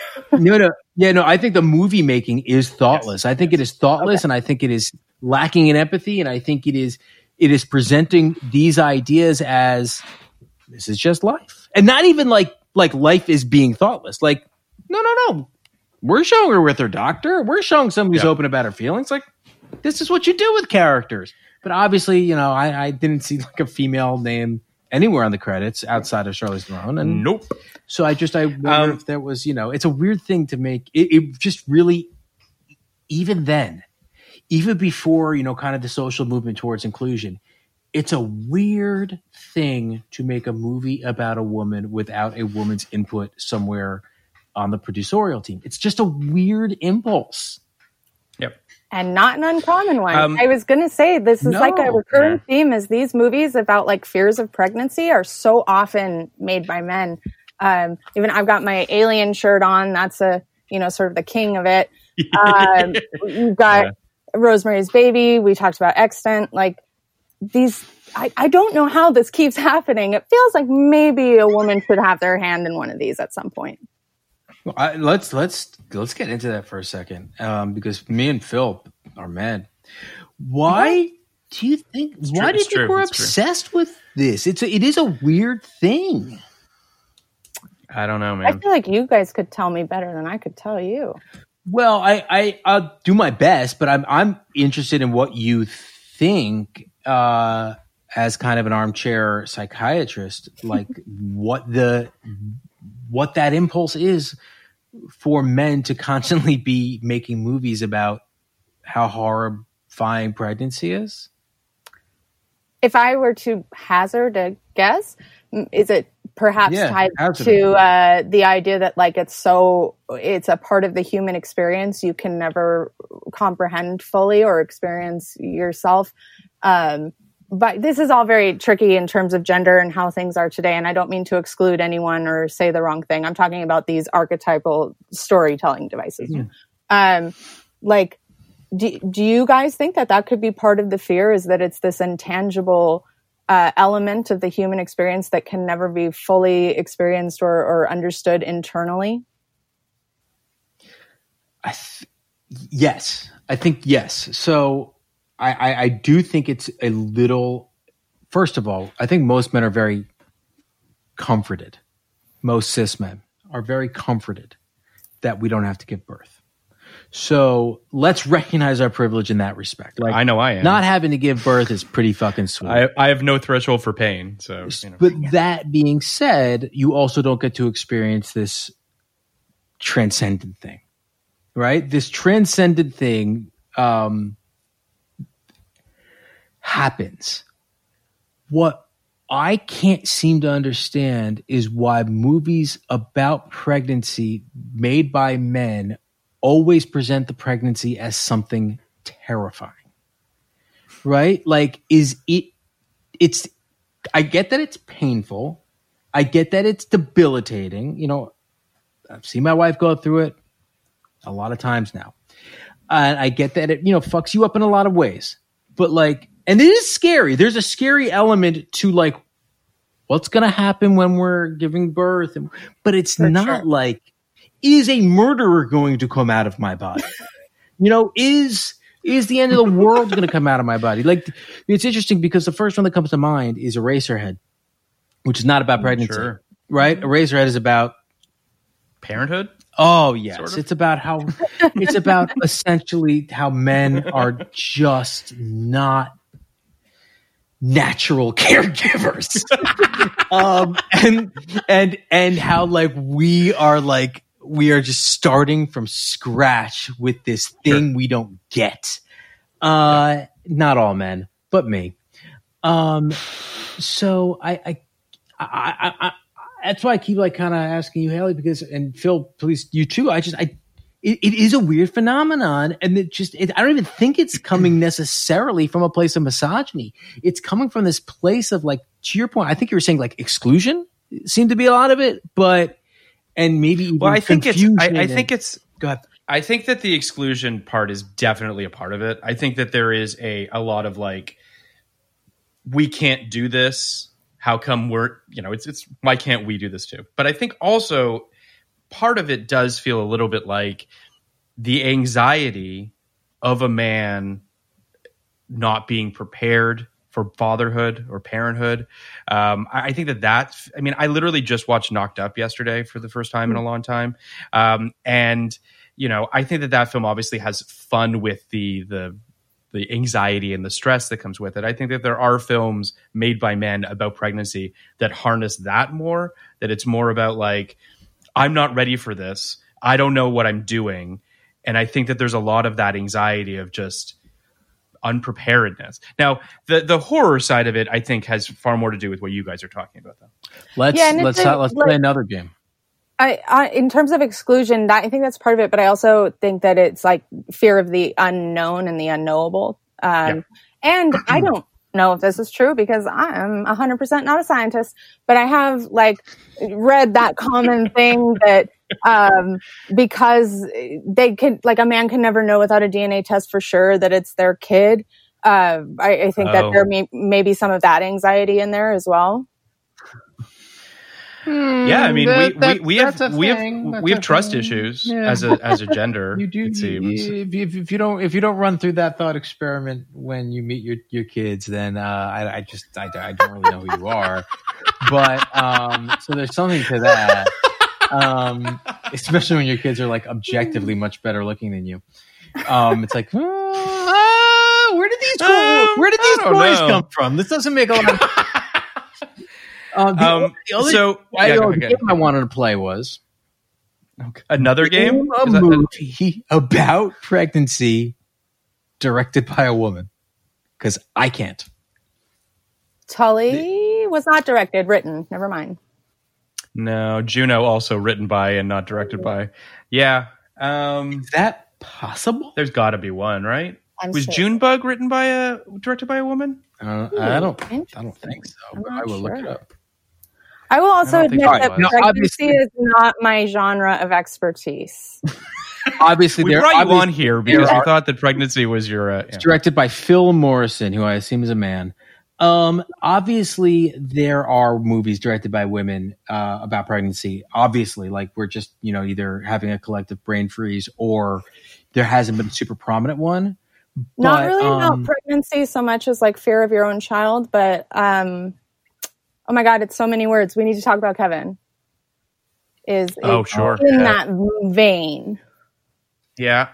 I think the movie making is thoughtless. Yes. I think it is thoughtless, and I think it is lacking in empathy, and I think it is presenting these ideas as this is just life, and not even like life is being thoughtless. Like, no, we're showing her with her doctor. We're showing somebody who's open about her feelings. Like, this is what you do with characters. But obviously, I didn't see like a female name anywhere on the credits outside of Charlize Theron. And nope. So I wonder if there was, it's a weird thing to make. It just really, even then, even before, kind of the social movement towards inclusion, it's a weird thing to make a movie about a woman without a woman's input somewhere on the producerial team. It's just a weird impulse. Yep. And not an uncommon one. I was going to say, this is like a recurring theme is these movies about like fears of pregnancy are so often made by men. Even I've got my Alien shirt on. That's sort of the king of it. You've got Rosemary's Baby. We talked about Extant. Like these, I don't know how this keeps happening. It feels like maybe a woman should have their hand in one of these at some point. Well, let's get into that for a second, because me and Phil are mad. Why do you think? Why do you think we're obsessed with this? It is a weird thing. I don't know, man. I feel like you guys could tell me better than I could tell you. Well, I'll do my best, but I'm interested in what you think as kind of an armchair psychiatrist, like what that impulse is for men to constantly be making movies about how horrifying pregnancy is. If I were to hazard a guess, is it perhaps tied to the idea that like it's a part of the human experience you can never comprehend fully or experience yourself? But this is all very tricky in terms of gender and how things are today. And I don't mean to exclude anyone or say the wrong thing. I'm talking about these archetypal storytelling devices. Like, do you guys think that could be part of the fear, is that it's this intangible element of the human experience that can never be fully experienced or understood internally? Yes, I think yes. So I do think it's a little, first of all, I think most men are very comforted. Most cis men are very comforted that we don't have to give birth. So let's recognize our privilege in that respect. Like, I know I am. Not having to give birth is pretty fucking sweet. I have no threshold for pain. So, But that being said, you also don't get to experience this transcendent thing, right? This transcendent thing happens. What I can't seem to understand is why movies about pregnancy made by men always present the pregnancy as something terrifying, right? Like, I get that it's painful. I get that it's debilitating. I've seen my wife go through it a lot of times now. And I get that it, fucks you up in a lot of ways. But like, and it is scary. There's a scary element to like, what's going to happen when we're giving birth? But it's not like, is a murderer going to come out of my body? Is the end of the world going to come out of my body? Like, it's interesting because the first one that comes to mind is Eraserhead, which is not about pregnancy, right? Eraserhead is about Parenthood? Oh yes, sort of? It's about essentially how men are just not natural caregivers, and how like we are just starting from scratch with this thing we don't get. Not all men, but me. So I that's why I keep like kind of asking you, Haley, because, and Phil, please, you too. It is a weird phenomenon, and I don't even think it's coming necessarily from a place of misogyny. It's coming from this place of, like, to your point, I think you were saying like exclusion seemed to be a lot of it, and maybe even confusion. Go ahead. I think that the exclusion part is definitely a part of it. I think that there is a lot of like, we can't do this. How come it's why can't we do this too? But I think also part of it does feel a little bit like the anxiety of a man not being prepared for fatherhood or parenthood. I think I literally just watched Knocked Up yesterday for the first time in a long time. And, I think that film obviously has fun with the anxiety and the stress that comes with it. I think that there are films made by men about pregnancy that harness that more, that it's more about like, I'm not ready for this. I don't know what I'm doing. And I think that there's a lot of that anxiety of just unpreparedness. Now, the horror side of it, I think, has far more to do with what you guys are talking about, though. Let's play another game. In terms of exclusion, I think that's part of it, but I also think that it's like fear of the unknown and the unknowable. And I don't know if this is true because I am 100% not a scientist, but I have like read that common thing that because they can, like, a man can never know without a DNA test for sure that it's their kid. I think that there may be some of that anxiety in there as well. Yeah, I mean, we have trust issues as a gender. You do. It seems. If you don't run through that thought experiment when you meet your kids, then I don't really know who you are. But so there's something to that, especially when your kids are like objectively much better looking than you. It's like, where did these boys come from? This doesn't make a lot of the game I wanted to play was another game? A movie about pregnancy directed by a woman. Because I can't. Tully was not directed, written. Never mind. No, Juno also written by and not directed by. Yeah. Is that possible? There's got to be one, right? Was Junebug directed by a woman? I don't think so. But I will look it up. I will also admit that pregnancy is not my genre of expertise. Obviously, we brought you on here because we thought that pregnancy was your. It's directed by Phil Morrison, who I assume is a man. Obviously, there are movies directed by women about pregnancy. Obviously, like we're just either having a collective brain freeze or there hasn't been a super prominent one. Not really about pregnancy so much as like fear of your own child, but. Oh my God, it's so many words. We need to talk about Kevin. Is sure. In that vein. Yeah.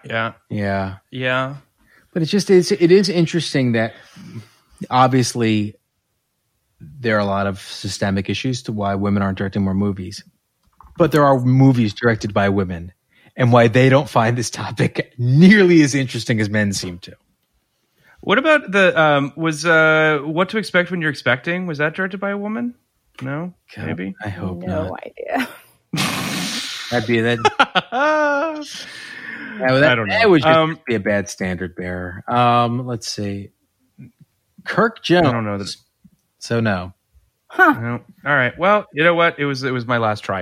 But it is interesting that obviously there are a lot of systemic issues to why women aren't directing more movies. But there are movies directed by women and why they don't find this topic nearly as interesting as men seem to. What about was What to Expect When You're Expecting? Was that directed by a woman? No? God, maybe? I hope not. No idea. That'd be that. I don't know. That would just be a bad standard bearer. Let's see. Kirk Jones. I don't know this. So no. Huh. No. All right. Well, you know what? It was my last try.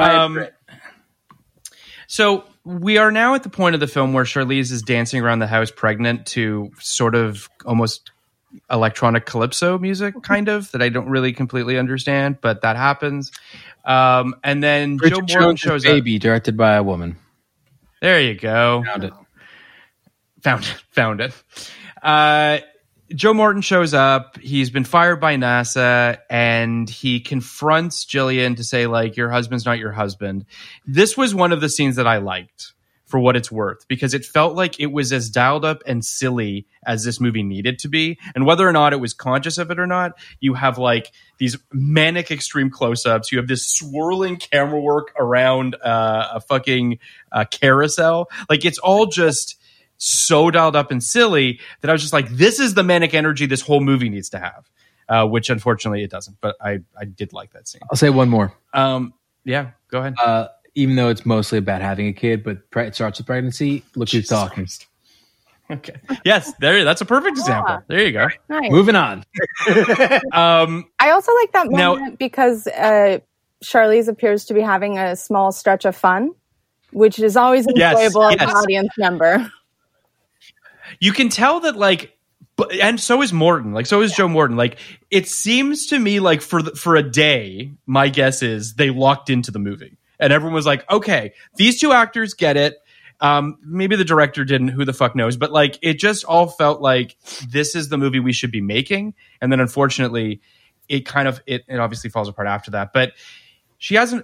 So we are now at the point of the film where Charlize is dancing around the house pregnant to sort of almost electronic calypso music, kind of, that I don't really completely understand, but that happens. And then Richard Joe Morton Jones' shows Baby, directed by a woman. There you go. Found it. Found it. Joe Morton shows up. He's been fired by NASA, and he confronts Jillian to say, like, your husband's not your husband. This was one of the scenes that I liked, for what it's worth, because it felt like it was as dialed up and silly as this movie needed to be. And whether or not it was conscious of it or not, you have like these manic extreme close-ups. You have this swirling camera work around a fucking carousel. Like, it's all just so dialed up and silly that I was just like, this is the manic energy this whole movie needs to have, which unfortunately it doesn't. But I did like that scene. I'll say one more. Yeah, go ahead. Even though it's mostly about having a kid, but it starts with pregnancy. Look who's talking. Okay. Yes, that's a perfect example. There you go. Nice. Moving on. I also like that moment because Charlize appears to be having a small stretch of fun, which is always enjoyable as an audience member. You can tell that, like, and so is Morton. Like, so is Joe Morton. Like, it seems to me like for a day, my guess is they locked into the movie. And everyone was like, okay, these two actors get it. Maybe the director didn't, who the fuck knows. But like, it just all felt like this is the movie we should be making. And then unfortunately, it obviously falls apart after that. But then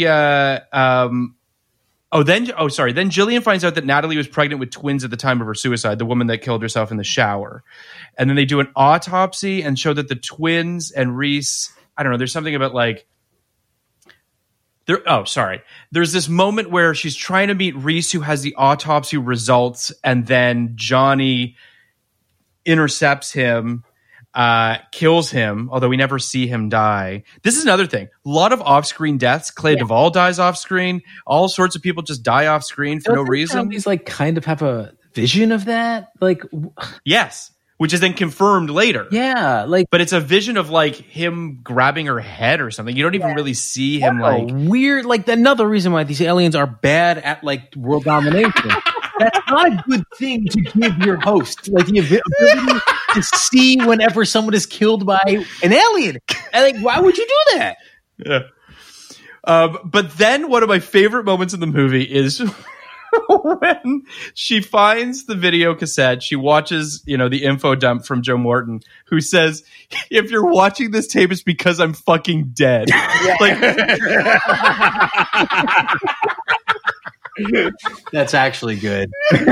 Jillian finds out that Natalie was pregnant with twins at the time of her suicide, the woman that killed herself in the shower. And then they do an autopsy and show that the twins and Reese, I don't know, there's something about like, there's this moment where she's trying to meet Reese, who has the autopsy results, and then Johnny intercepts him, kills him, although we never see him die. This is another thing. A lot of off-screen deaths. Clea Duvall dies off-screen. All sorts of people just die off-screen for no reason. These like kind of have a vision of that. Like, yes. Which is then confirmed later. Yeah, like, but it's a vision of like him grabbing her head or something. You don't even really see him like weird. Like, another reason why these aliens are bad at like world domination. That's not a good thing to give your host. Like, the ability to see whenever someone is killed by an alien. And, like, why would you do that? Yeah. But then one of my favorite moments in the movie is when she finds the video cassette. She watches, the info dump from Joe Morton, who says, if you're watching this tape, it's because I'm fucking dead. Yeah. Like, that's actually good.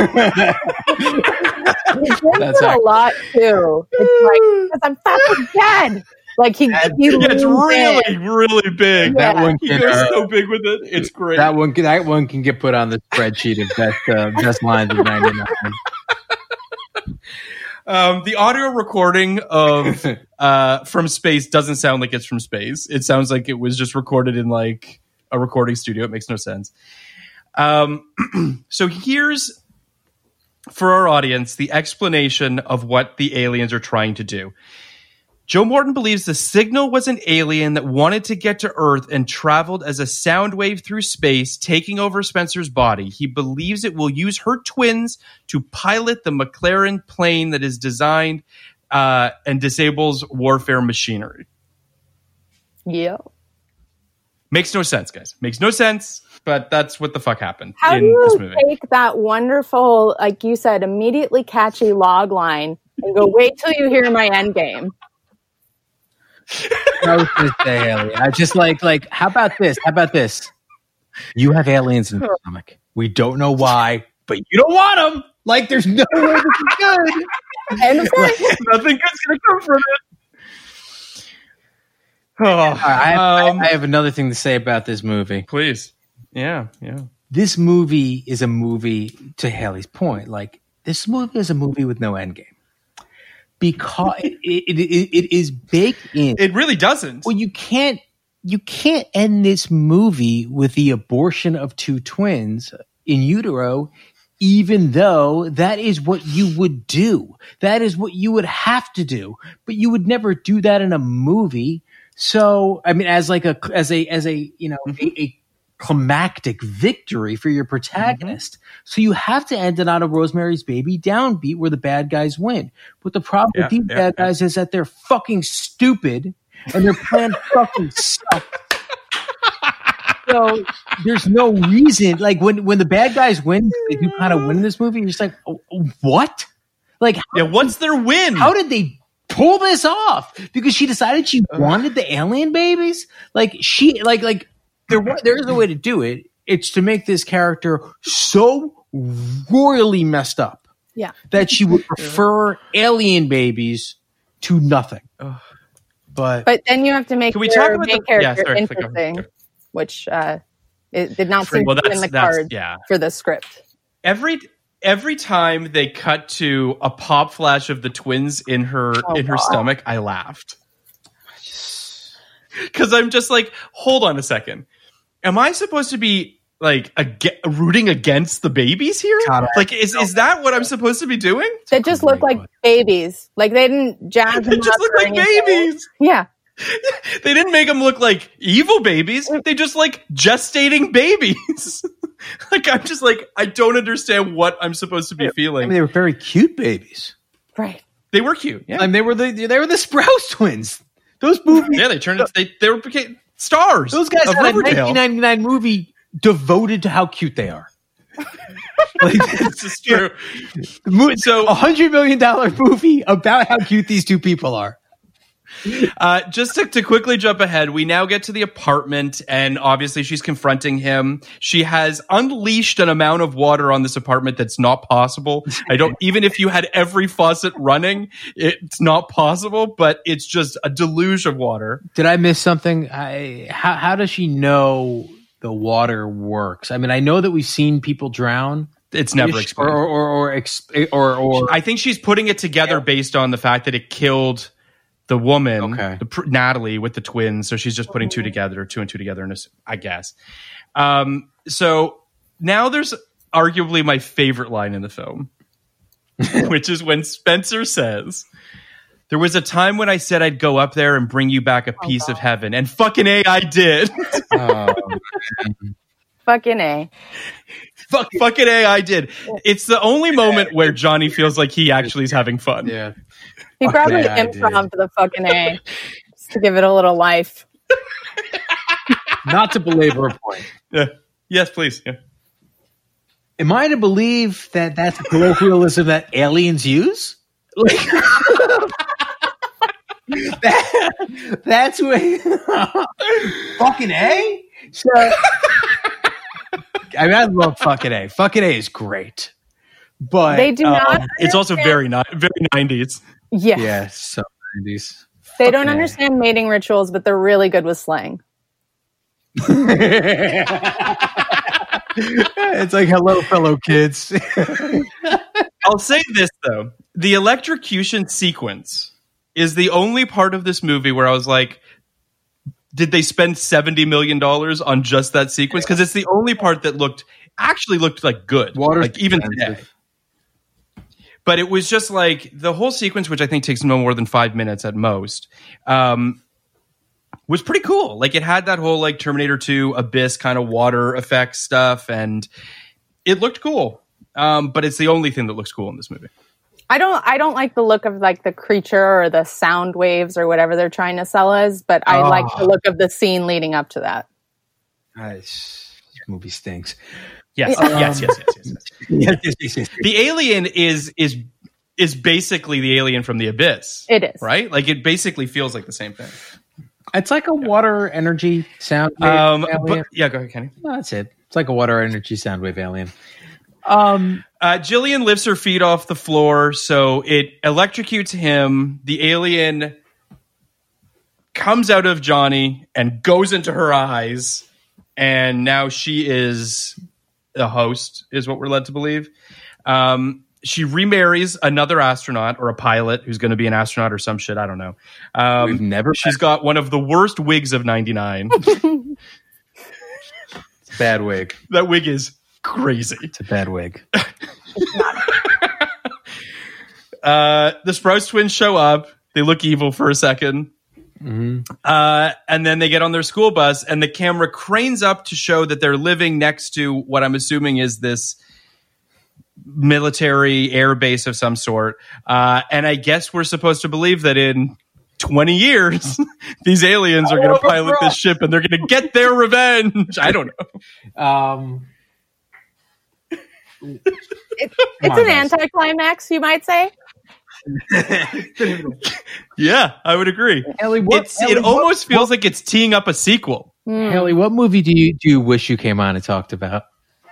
That's a lot too. It's like, because I'm fucking dead. Like, it's really, really big. Yeah. That one he goes so big with it. It's great. That one can get put on the spreadsheet of best lines of 99. The audio recording of From Space doesn't sound like it's from space. It sounds like it was just recorded in like a recording studio. It makes no sense. So here's, for our audience, the explanation of what the aliens are trying to do. Joe Morton believes the signal was an alien that wanted to get to Earth and traveled as a sound wave through space, taking over Spencer's body. He believes it will use her twins to pilot the McLaren plane that is designed and disables warfare machinery. Yeah. Makes no sense, guys. Makes no sense, but that's what the fuck happened in this movie. How do you take that wonderful, like you said, immediately catchy log line and go, wait till you hear my end game? I was going to say alien. I just like, how about this? How about this? You have aliens in your stomach. We don't know why, but you don't want them. Like, there's no way this is good. Nothing good's going to come from it. I have another thing to say about this movie. Please. Yeah. This movie is a movie, to Haley's point, like, this movie is a movie with no endgame. Because it is baked in. It really doesn't. Well, you can't end this movie with the abortion of two twins in utero, even though that is what you would do. That is what you would have to do. But you would never do that in a movie. So, I mean, as a climactic victory for your protagonist. Mm-hmm. So you have to end it on a Rosemary's Baby downbeat where the bad guys win. But the problem with these bad guys is that they're fucking stupid and their plan fucking sucks. So there's no reason, like when the bad guys win, they do kind of win in this movie. You're just like, oh, what? Like, what's their win? How did they pull this off? Because she decided she wanted the alien babies. Like there is a way to do it. It's to make this character so royally messed up, that she would prefer alien babies to nothing. But then you have to make your main character interesting, which it did not seem to be in the cards for the script. Every time they cut to a pop flash of the twins in her stomach, I laughed. Because I'm just like, hold on a second. Am I supposed to be like rooting against the babies here? Like, is that what I'm supposed to be doing? They just look like babies. Like, they didn't jazz them. They just look like babies. Yeah. They didn't make them look like evil babies. They just like gestating babies. Like, I'm just like, I don't understand what I'm supposed to be feeling. I mean, they were very cute babies. Right. They were cute. Yeah. And they were the Sprouse twins. Those movies. Yeah, they turned into, they were stars. Those guys had a 1999 movie devoted to how cute they are. Like, this is true. So $100 million movie about how cute these two people are. Just to quickly jump ahead, we now get to the apartment, and obviously she's confronting him. She has unleashed an amount of water on this apartment that's not possible. Even if you had every faucet running, it's not possible, but it's just a deluge of water. Did I miss something? How does she know the water works? I mean, I know that we've seen people drown. It's never explained. Or I think she's putting it together based on the fact that it killed the woman, Natalie, with the twins. So she's just putting two and two together, I guess. So now there's arguably my favorite line in the film, which is when Spencer says, "There was a time when I said I'd go up there and bring you back a piece of heaven, and fucking A, I did." Fucking A. Fucking A, I did. It's the only moment where Johnny feels like he actually is having fun. Yeah. He probably improv'd the fucking A just to give it a little life. Not to belabor a point. Yeah. Yes, please. Yeah. Am I to believe that that's a colloquialism that aliens use? Like, that's what fucking A? So, I mean, I love fucking A. Fucking A is great. But they do not. It's also very 90s. Yeah. Yeah, so 90s. They don't understand mating rituals, but they're really good with slang. It's like, hello, fellow kids. I'll say this, though. The electrocution sequence is the only part of this movie where I was like, did they spend $70 million on just that sequence? Because it's the only part that looked like good. Like even today. But it was just like the whole sequence, which I think takes no more than 5 minutes at most, was pretty cool. Like, it had that whole like Terminator 2 Abyss kind of water effect stuff, and it looked cool. But it's the only thing that looks cool in this movie. I don't like the look of like the creature or the sound waves or whatever they're trying to sell us, but I like the look of the scene leading up to that. This movie stinks. Yes. Yes. The alien is basically the alien from the Abyss. It is. Right? Like, it basically feels like the same thing. It's like a water energy sound wave alien. Yeah, go ahead, Kenny. No, that's it. It's like a water energy sound wave alien. Jillian lifts her feet off the floor, so it electrocutes him. The alien comes out of Johnny and goes into her eyes, and now she is a host, is what we're led to believe. She remarries another astronaut or a pilot who's going to be an astronaut or some shit. I don't know. She's got one of the worst wigs of 99. Bad wig. That wig is crazy. It's a bad wig. The Sprouse twins show up. They look evil for a second. Mm-hmm. And then they get on their school bus, and the camera cranes up to show that they're living next to what I'm assuming is this military air base of some sort. And I guess we're supposed to believe that in 20 years, these aliens are going to pilot this ship and they're going to get their revenge. I don't know. It's an anticlimax, you might say. Yeah, I would agree. Haley, it almost feels like it's teeing up a sequel. Haley, what movie do you wish you came on and talked about?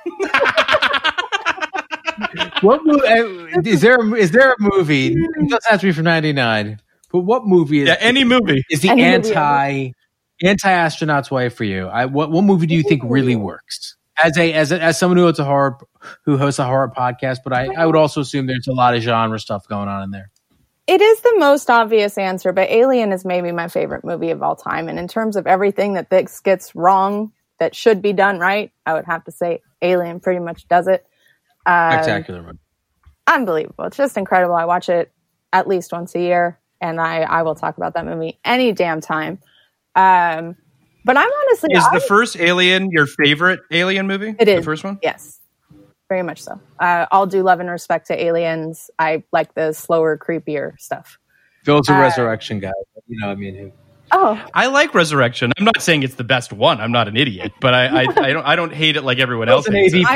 What movie is there a movie? It doesn't have to be from '99, but what movie? Any movie is the anti-astronaut's wife for you? What movie do you think really works? As someone who hosts a horror podcast, but I would also assume there's a lot of genre stuff going on in there. It is the most obvious answer, but Alien is maybe my favorite movie of all time. And in terms of everything that this gets wrong that should be done right, I would have to say Alien pretty much does it. Spectacular movie. Unbelievable. It's just incredible. I watch it at least once a year, and I will talk about that movie any damn time. But I'm honestly... Is the first Alien your favorite Alien movie? It is. The first one? Yes. Very much so. All due love and respect to Aliens. I like the slower, creepier stuff. Phil's a Resurrection guy. You know what I mean? Oh, I like Resurrection. I'm not saying it's the best one. I'm not an idiot, but I don't hate it like everyone else.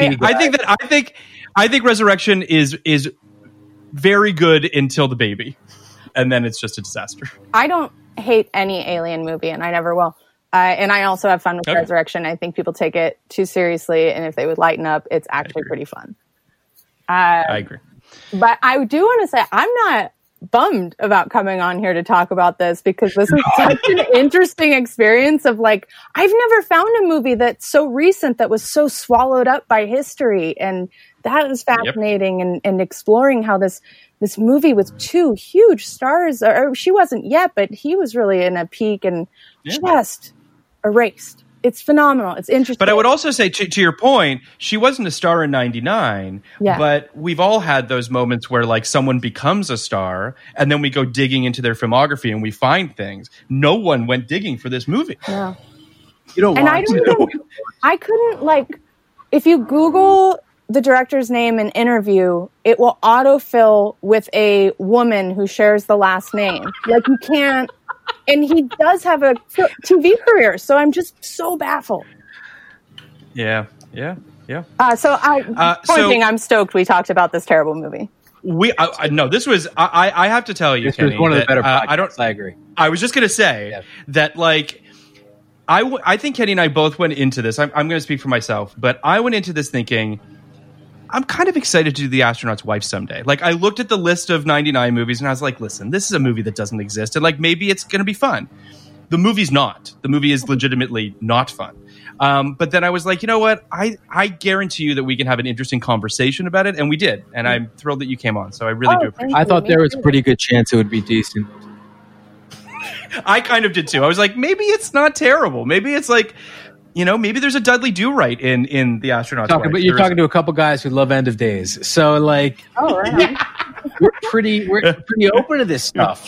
I think Resurrection is very good until the baby, and then it's just a disaster. I don't hate any Alien movie, and I never will. And I also have fun with Resurrection. I think people take it too seriously, and if they would lighten up, it's actually pretty fun. I agree. But I do want to say I'm not bummed about coming on here to talk about this, because this is such an interesting experience of I've never found a movie that's so recent that was so swallowed up by history, and that is fascinating. And exploring how this movie with two huge stars, or she wasn't yet, but he was really in a peak and just erased. It's phenomenal. It's interesting. But I would also say, to your point, she wasn't a star in '99, but we've all had those moments where someone becomes a star, and then we go digging into their filmography and we find things. No one went digging for this movie. Yeah. You don't want to. I couldn't, if you Google the director's name and interview, it will autofill with a woman who shares the last name. You can't. And he does have a TV career, so I'm just so baffled. Yeah. I'm stoked we talked about this terrible movie. No, this was. I have to tell you, this Kenny, was one of the better podcasts. I agree. I was just going to say that, I think Kenny and I both went into this. I'm going to speak for myself, but I went into this thinking, I'm kind of excited to do The Astronaut's Wife someday. I looked at the list of 99 movies and I was like, listen, this is a movie that doesn't exist. And maybe it's going to be fun. The movie's not. The movie is legitimately not fun. But then I was like, you know what? I guarantee you that we can have an interesting conversation about it. And we did. And I'm thrilled that you came on. So I really do appreciate it. I thought there was a pretty good chance it would be decent. I kind of did too. I was like, maybe it's not terrible. Maybe it's maybe there's a Dudley Do-Right in The Astronaut's Wife. But you're talking to a couple guys who love End of Days. So, right. we're pretty open to this stuff.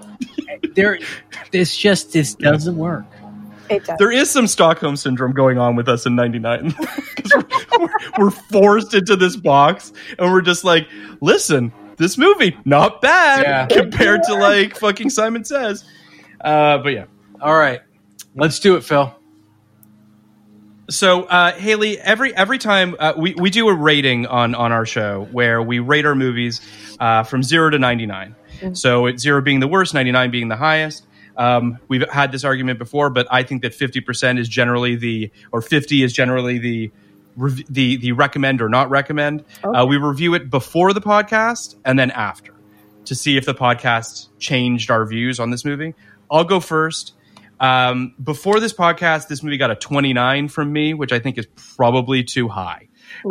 This doesn't work. There is some Stockholm Syndrome going on with us in 99. we're forced into this box, and we're just like, listen, this movie, not bad compared to fucking Simon Says. But yeah. All right. Let's do it, Phil. So, Haley, every time we do a rating on our show where we rate our movies from 0 to 99. Mm-hmm. So 0 being the worst, 99 being the highest. We've had this argument before, but I think that 50% is generally 50 is generally the recommend or not recommend. Okay. We review it before the podcast and then after to see if the podcast changed our views on this movie. I'll go first. Before this podcast, this movie got a 29 from me, which I think is probably too high.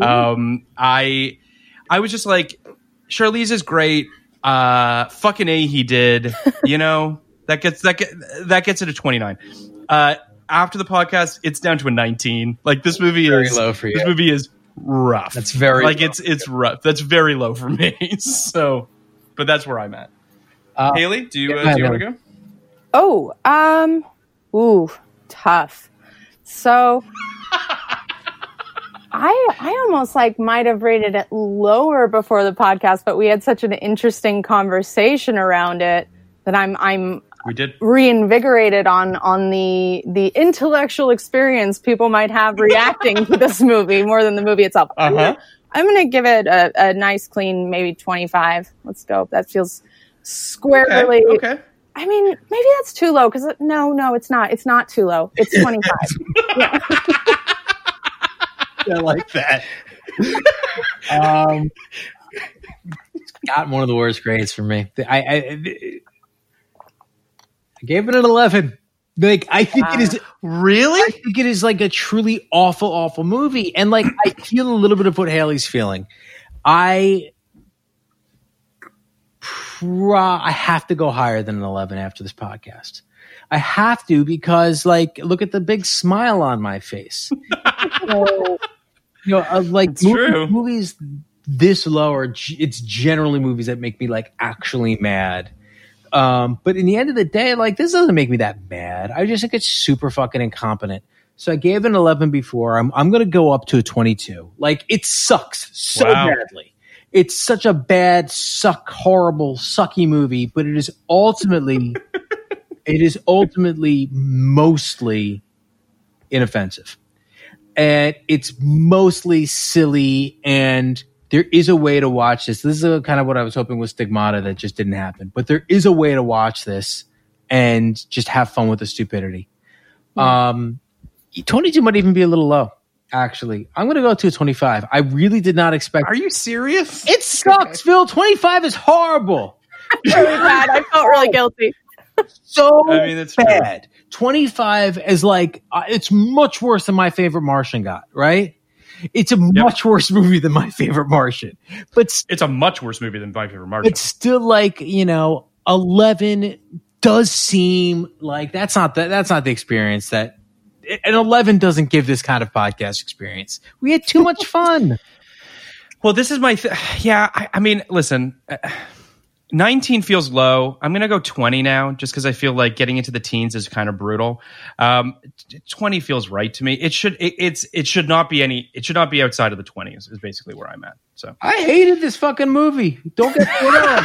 I was just like, Charlize is great. Fucking A, he did. That gets it a 29. After the podcast, it's down to a 19. This movie very low for you. This movie is rough. That's very low. It's rough. That's very low for me. So, but that's where I'm at. Haley, do you want to go? Tough. So I almost might have rated it lower before the podcast, but we had such an interesting conversation around it that I'm we did reinvigorated on the intellectual experience people might have reacting to this movie more than the movie itself. I'm gonna give it a nice clean maybe 25. Let's go. That feels squarely. Okay. I mean, maybe that's too low because no, it's not. It's not too low. It's 25. Yeah. I like that. It's got one of the worst grades for me. I gave it an 11. Like, I think it is really. I think it is like a truly awful movie, and like I feel a little bit of what Haley's feeling. I have to go higher than an 11 after this podcast. I have to because, like, look at the big smile on my face. Like movies this low are it's generally movies that make me like actually mad. But in the end of the day, like, this doesn't make me that mad. I just think it's super fucking incompetent. So I gave it an 11 before. I'm going to go up to a 22. Like, it sucks so badly. It's such a bad, horrible, sucky movie, but it is ultimately mostly inoffensive. And it's mostly silly, and there is a way to watch this. This is kind of what I was hoping with Stigmata that just didn't happen. But there is a way to watch this and just have fun with the stupidity. 22 might even be a little low, actually. I'm going to go to a 25. I really did not expect. Are you serious? It sucks, Phil. 25 is horrible. Really bad. I felt really guilty. So it's bad. True. 25 is like, it's much worse than My Favorite Martian got, right? It's a much worse movie than My Favorite Martian. But it's a much worse movie than My Favorite Martian. It's still like, 11 does seem like that's not the experience that an 11 doesn't give this kind of podcast experience. We had too much fun. Well, this is my I mean, listen, 19 feels low. I'm going to go 20 now just because I feel like getting into the teens is kind of brutal. 20 feels right to me. It should not be outside of the 20s is basically where I'm at. So I hated this fucking movie. Don't get me wrong.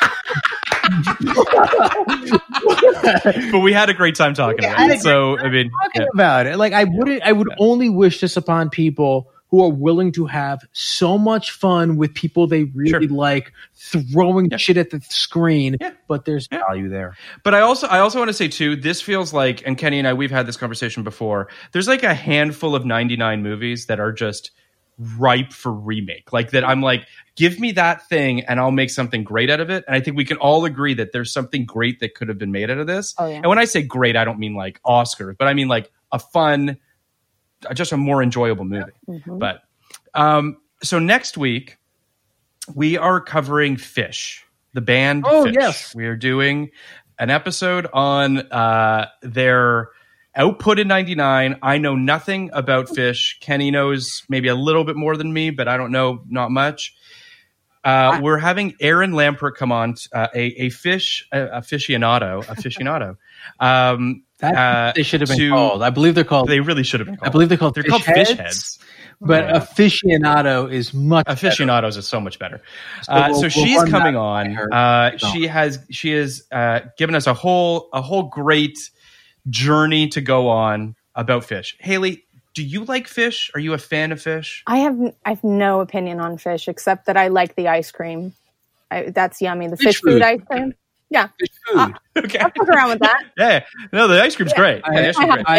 But we had a great time talking about it. So I mean, about it. Like, I would only wish this upon people who are willing to have so much fun with people they really like, throwing shit at the screen, but there's value there. But I also want to say too, this feels like, and Kenny and I, we've had this conversation before, there's like a handful of 99 movies that are just ripe for remake. Like, that I'm like, give me that thing and I'll make something great out of it. And I think we can all agree that there's something great that could have been made out of this. Oh, yeah. And when I say great, I don't mean like Oscars, but I mean like a fun, just a more enjoyable movie. Mm-hmm. But so next week we are covering Phish, the band Phish. Yes. We are doing an episode on their output in 99. I know nothing about Phish. Kenny knows maybe a little bit more than me, but I don't know, not much. We're having Aaron Lampert come on, a Phish aficionado. They should have been called. I believe they're called. They really should have been called. I believe they're called. They're called Phish Heads. But aficionado is much. Aficionados is so much better. So she's coming on. She has given us a whole great journey to go on about Phish. Haley, do you like Phish? Are you a fan of Phish? I have no opinion on Phish except that I like the ice cream. That's yummy. The fish food ice cream. Yeah. Fish food. Okay. I'll fuck around with that. Yeah. No, the ice cream's great. I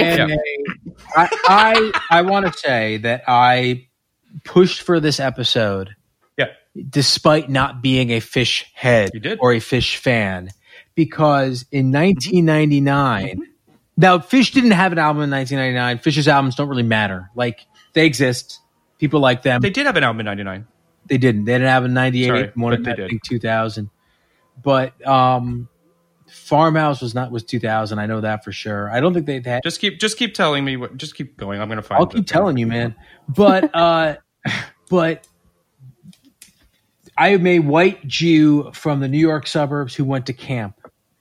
want to say that I pushed for this episode. Yeah. Despite not being a Phish head or a Phish fan, because in 1999, now Phish didn't have an album in 1999. Phish's albums don't really matter. Like, they exist. People like them. They did have an album in 99. They didn't. They didn't have in 98. One in, I think, 2000. But Farmhouse was 2000. I know that for sure. I don't think they'd had. Just keep telling me. Just keep going. I'm gonna find. I'll keep telling you, man. But but I am a white Jew from the New York suburbs who went to camp.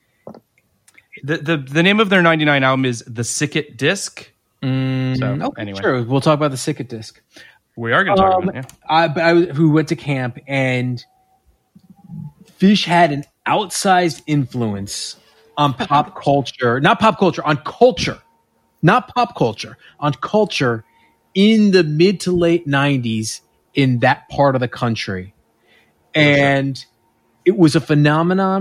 The name of their 99 album is The Sicket Disc. Okay, anyway, sure. We'll talk about the Sicket Disc. We are going to talk about it. Yeah. Who went to camp, and Phish had an outsized influence on pop culture, not pop culture, on culture, not pop culture, on culture in the mid to late 90s in that part of the country. And it was a phenomenon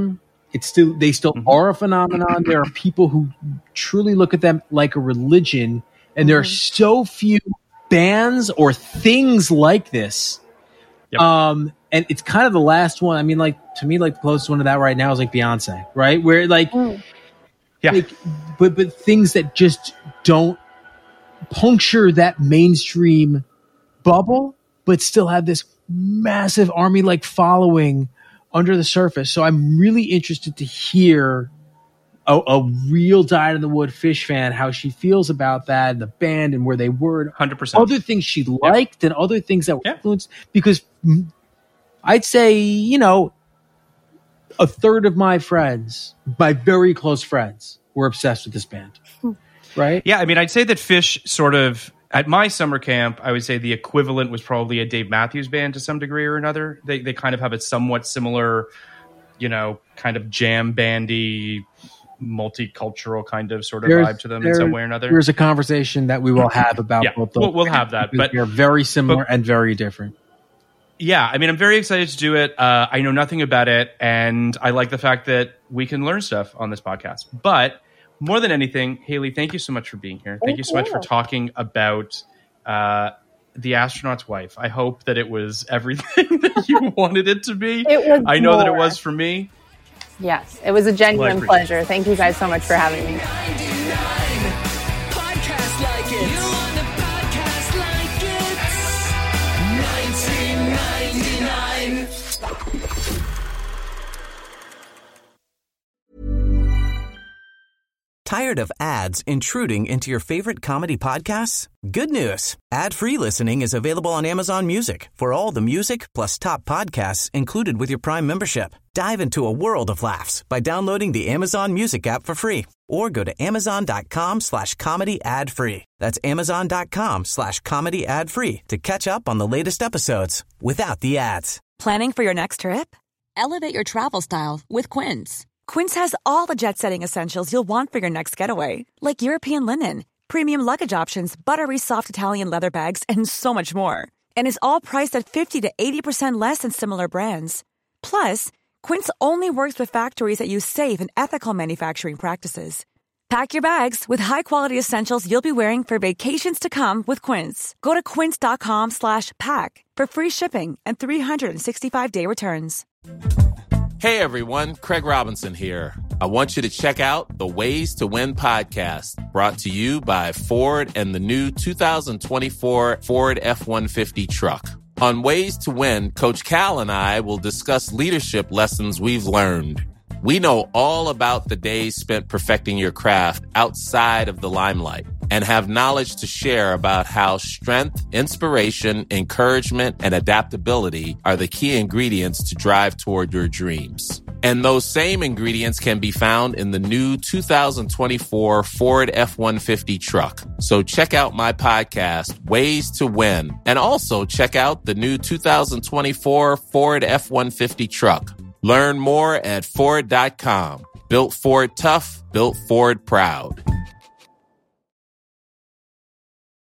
they still are a phenomenon. There are people who truly look at them like a religion, and there are so few bands or things like this. Yep. And it's kind of the last one. I mean, like, to me, like, the closest one to that right now is like Beyonce, right? Where like, like, but things that just don't puncture that mainstream bubble, but still have this massive army like following under the surface. So I'm really interested to hear a real Dyed in the Wood Phish fan, how she feels about that and the band and where they were. 100%. Other things she liked and other things that were influenced. Because I'd say, you know, a third of my friends, my very close friends, were obsessed with this band. Right? Yeah, I mean, I'd say that Phish sort of, at my summer camp, I would say the equivalent was probably a Dave Matthews Band to some degree or another. They kind of have a somewhat similar, you know, kind of jam bandy, multicultural kind of sort of vibe to them in some way or another. There's a conversation that we will have about both those. We'll have that, but they're very similar and very different. Yeah, I mean, I'm very excited to do it. I know nothing about it, and I like the fact that we can learn stuff on this podcast. But more than anything, Haley, thank you so much for being here. Thank you so much for talking about The Astronaut's Wife. I hope that it was everything that you wanted it to be. I know that it was for me. Yes, it was a genuine pleasure. Thank you guys so much for having me. Podcast like it. You want a podcast like it? 1999. Tired of ads intruding into your favorite comedy podcasts? Good news. Ad-free listening is available on Amazon Music for all the music plus top podcasts included with your Prime membership. Dive into a world of laughs by downloading the Amazon Music app for free or go to amazon.com/comedy ad-free. That's amazon.com/comedy ad-free to catch up on the latest episodes without the ads. Planning for your next trip? Elevate your travel style with Quince. Quince has all the jet-setting essentials you'll want for your next getaway, like European linen, premium luggage options, buttery soft Italian leather bags, and so much more. And is all priced at 50 to 80% less than similar brands. Plus, Quince only works with factories that use safe and ethical manufacturing practices. Pack your bags with high-quality essentials you'll be wearing for vacations to come with Quince. Go to quince.com/pack for free shipping and 365-day returns. Hey everyone, Craig Robinson here. I want you to check out the Ways to Win podcast, brought to you by Ford and the new 2024 Ford F-150 truck. On Ways to Win, Coach Cal and I will discuss leadership lessons we've learned. We know all about the days spent perfecting your craft outside of the limelight and have knowledge to share about how strength, inspiration, encouragement, and adaptability are the key ingredients to drive toward your dreams. And those same ingredients can be found in the new 2024 Ford F-150 truck. So check out my podcast, Ways to Win, and also check out the new 2024 Ford F-150 truck. Learn more at Ford.com. Built Ford tough, built Ford proud.